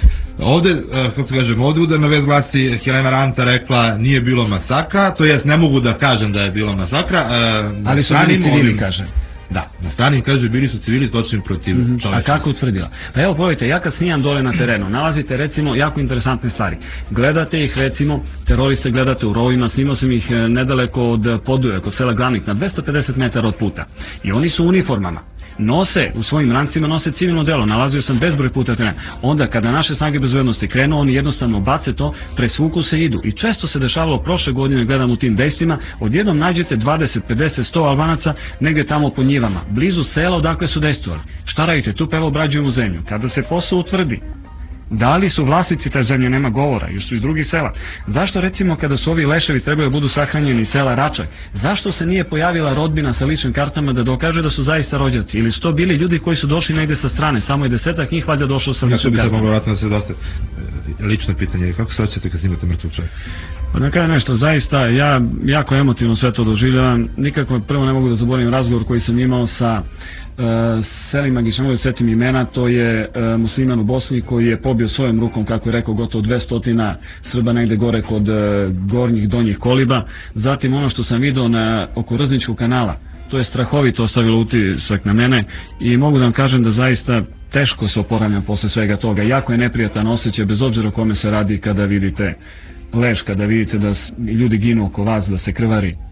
Ovde, uh, kako se kažem, ovde udarna vest glasi, Helena Ranta rekla nije bilo masakra, to jest ne mogu da kažem da je bilo masakra. Uh, Ali su bili civili, kaže. Da, na strani kaže bili su civili zločini protiv mm -hmm. čovjeka. A kako utvrdila? Pa evo pogledajte, ja kad snijam dole na terenu, nalazite recimo jako interesantne stvari. Gledate ih recimo, teroriste gledate u rovima, snimao sam ih nedaleko od Poduje, kod sela Glavnik, na dvesta pedeset metara od puta. I oni su u uniformama. Nose, u svojim rancima nose civilno delo, nalazio sam bezbroj puta teren. Onda kada naše snage bezbednosti krenu, oni jednostavno bace to, presvuku se i idu. I često se dešavalo prošle godine, gledam u tim dejstvima, odjednom nađete dvadeset, pedeset, sto Albanaca negdje tamo po njivama, blizu sela odakle su dejstvovali. Šta radite? Tu pevo obrađujemo zemlju. Kada se posao utvrdi da li su vlasnici te zemlje, nema govora, još su iz drugih sela. Zašto recimo kada su ovi leševi trebaju da budu sahranjeni iz sela Račak, zašto se nije pojavila rodbina sa ličnim kartama da dokaže da su zaista rođaci? Ili su to bili ljudi koji su došli negde sa strane, samo je desetak njih valjda došao sa ličnim kartama? Ja bi se moglo vratno da se dosta lično pitanje, kako se osjećate kad snimate mrtvog čovjeka? Pa da kažem nešto, zaista, ja jako emotivno sve to doživljavam. Nikako prvo ne mogu da zaboravim razgovor koji sam imao sa uh, Selim Magić, ne mogu da setim imena, to je uh, musliman u Bosni koji je pobio svojom rukom, kako je rekao, gotovo dvesta Srba negde gore kod uh, gornjih donjih koliba. Zatim ono što sam vidio na oko Rzničkog kanala, to je strahovito ostavilo utisak na mene i mogu da vam kažem da zaista teško se oporavljam posle svega toga. Jako je neprijatan osjećaj, bez obzira o kome se radi, kada vidite leš, kada vidite da ljudi ginu oko vas, da se krvari.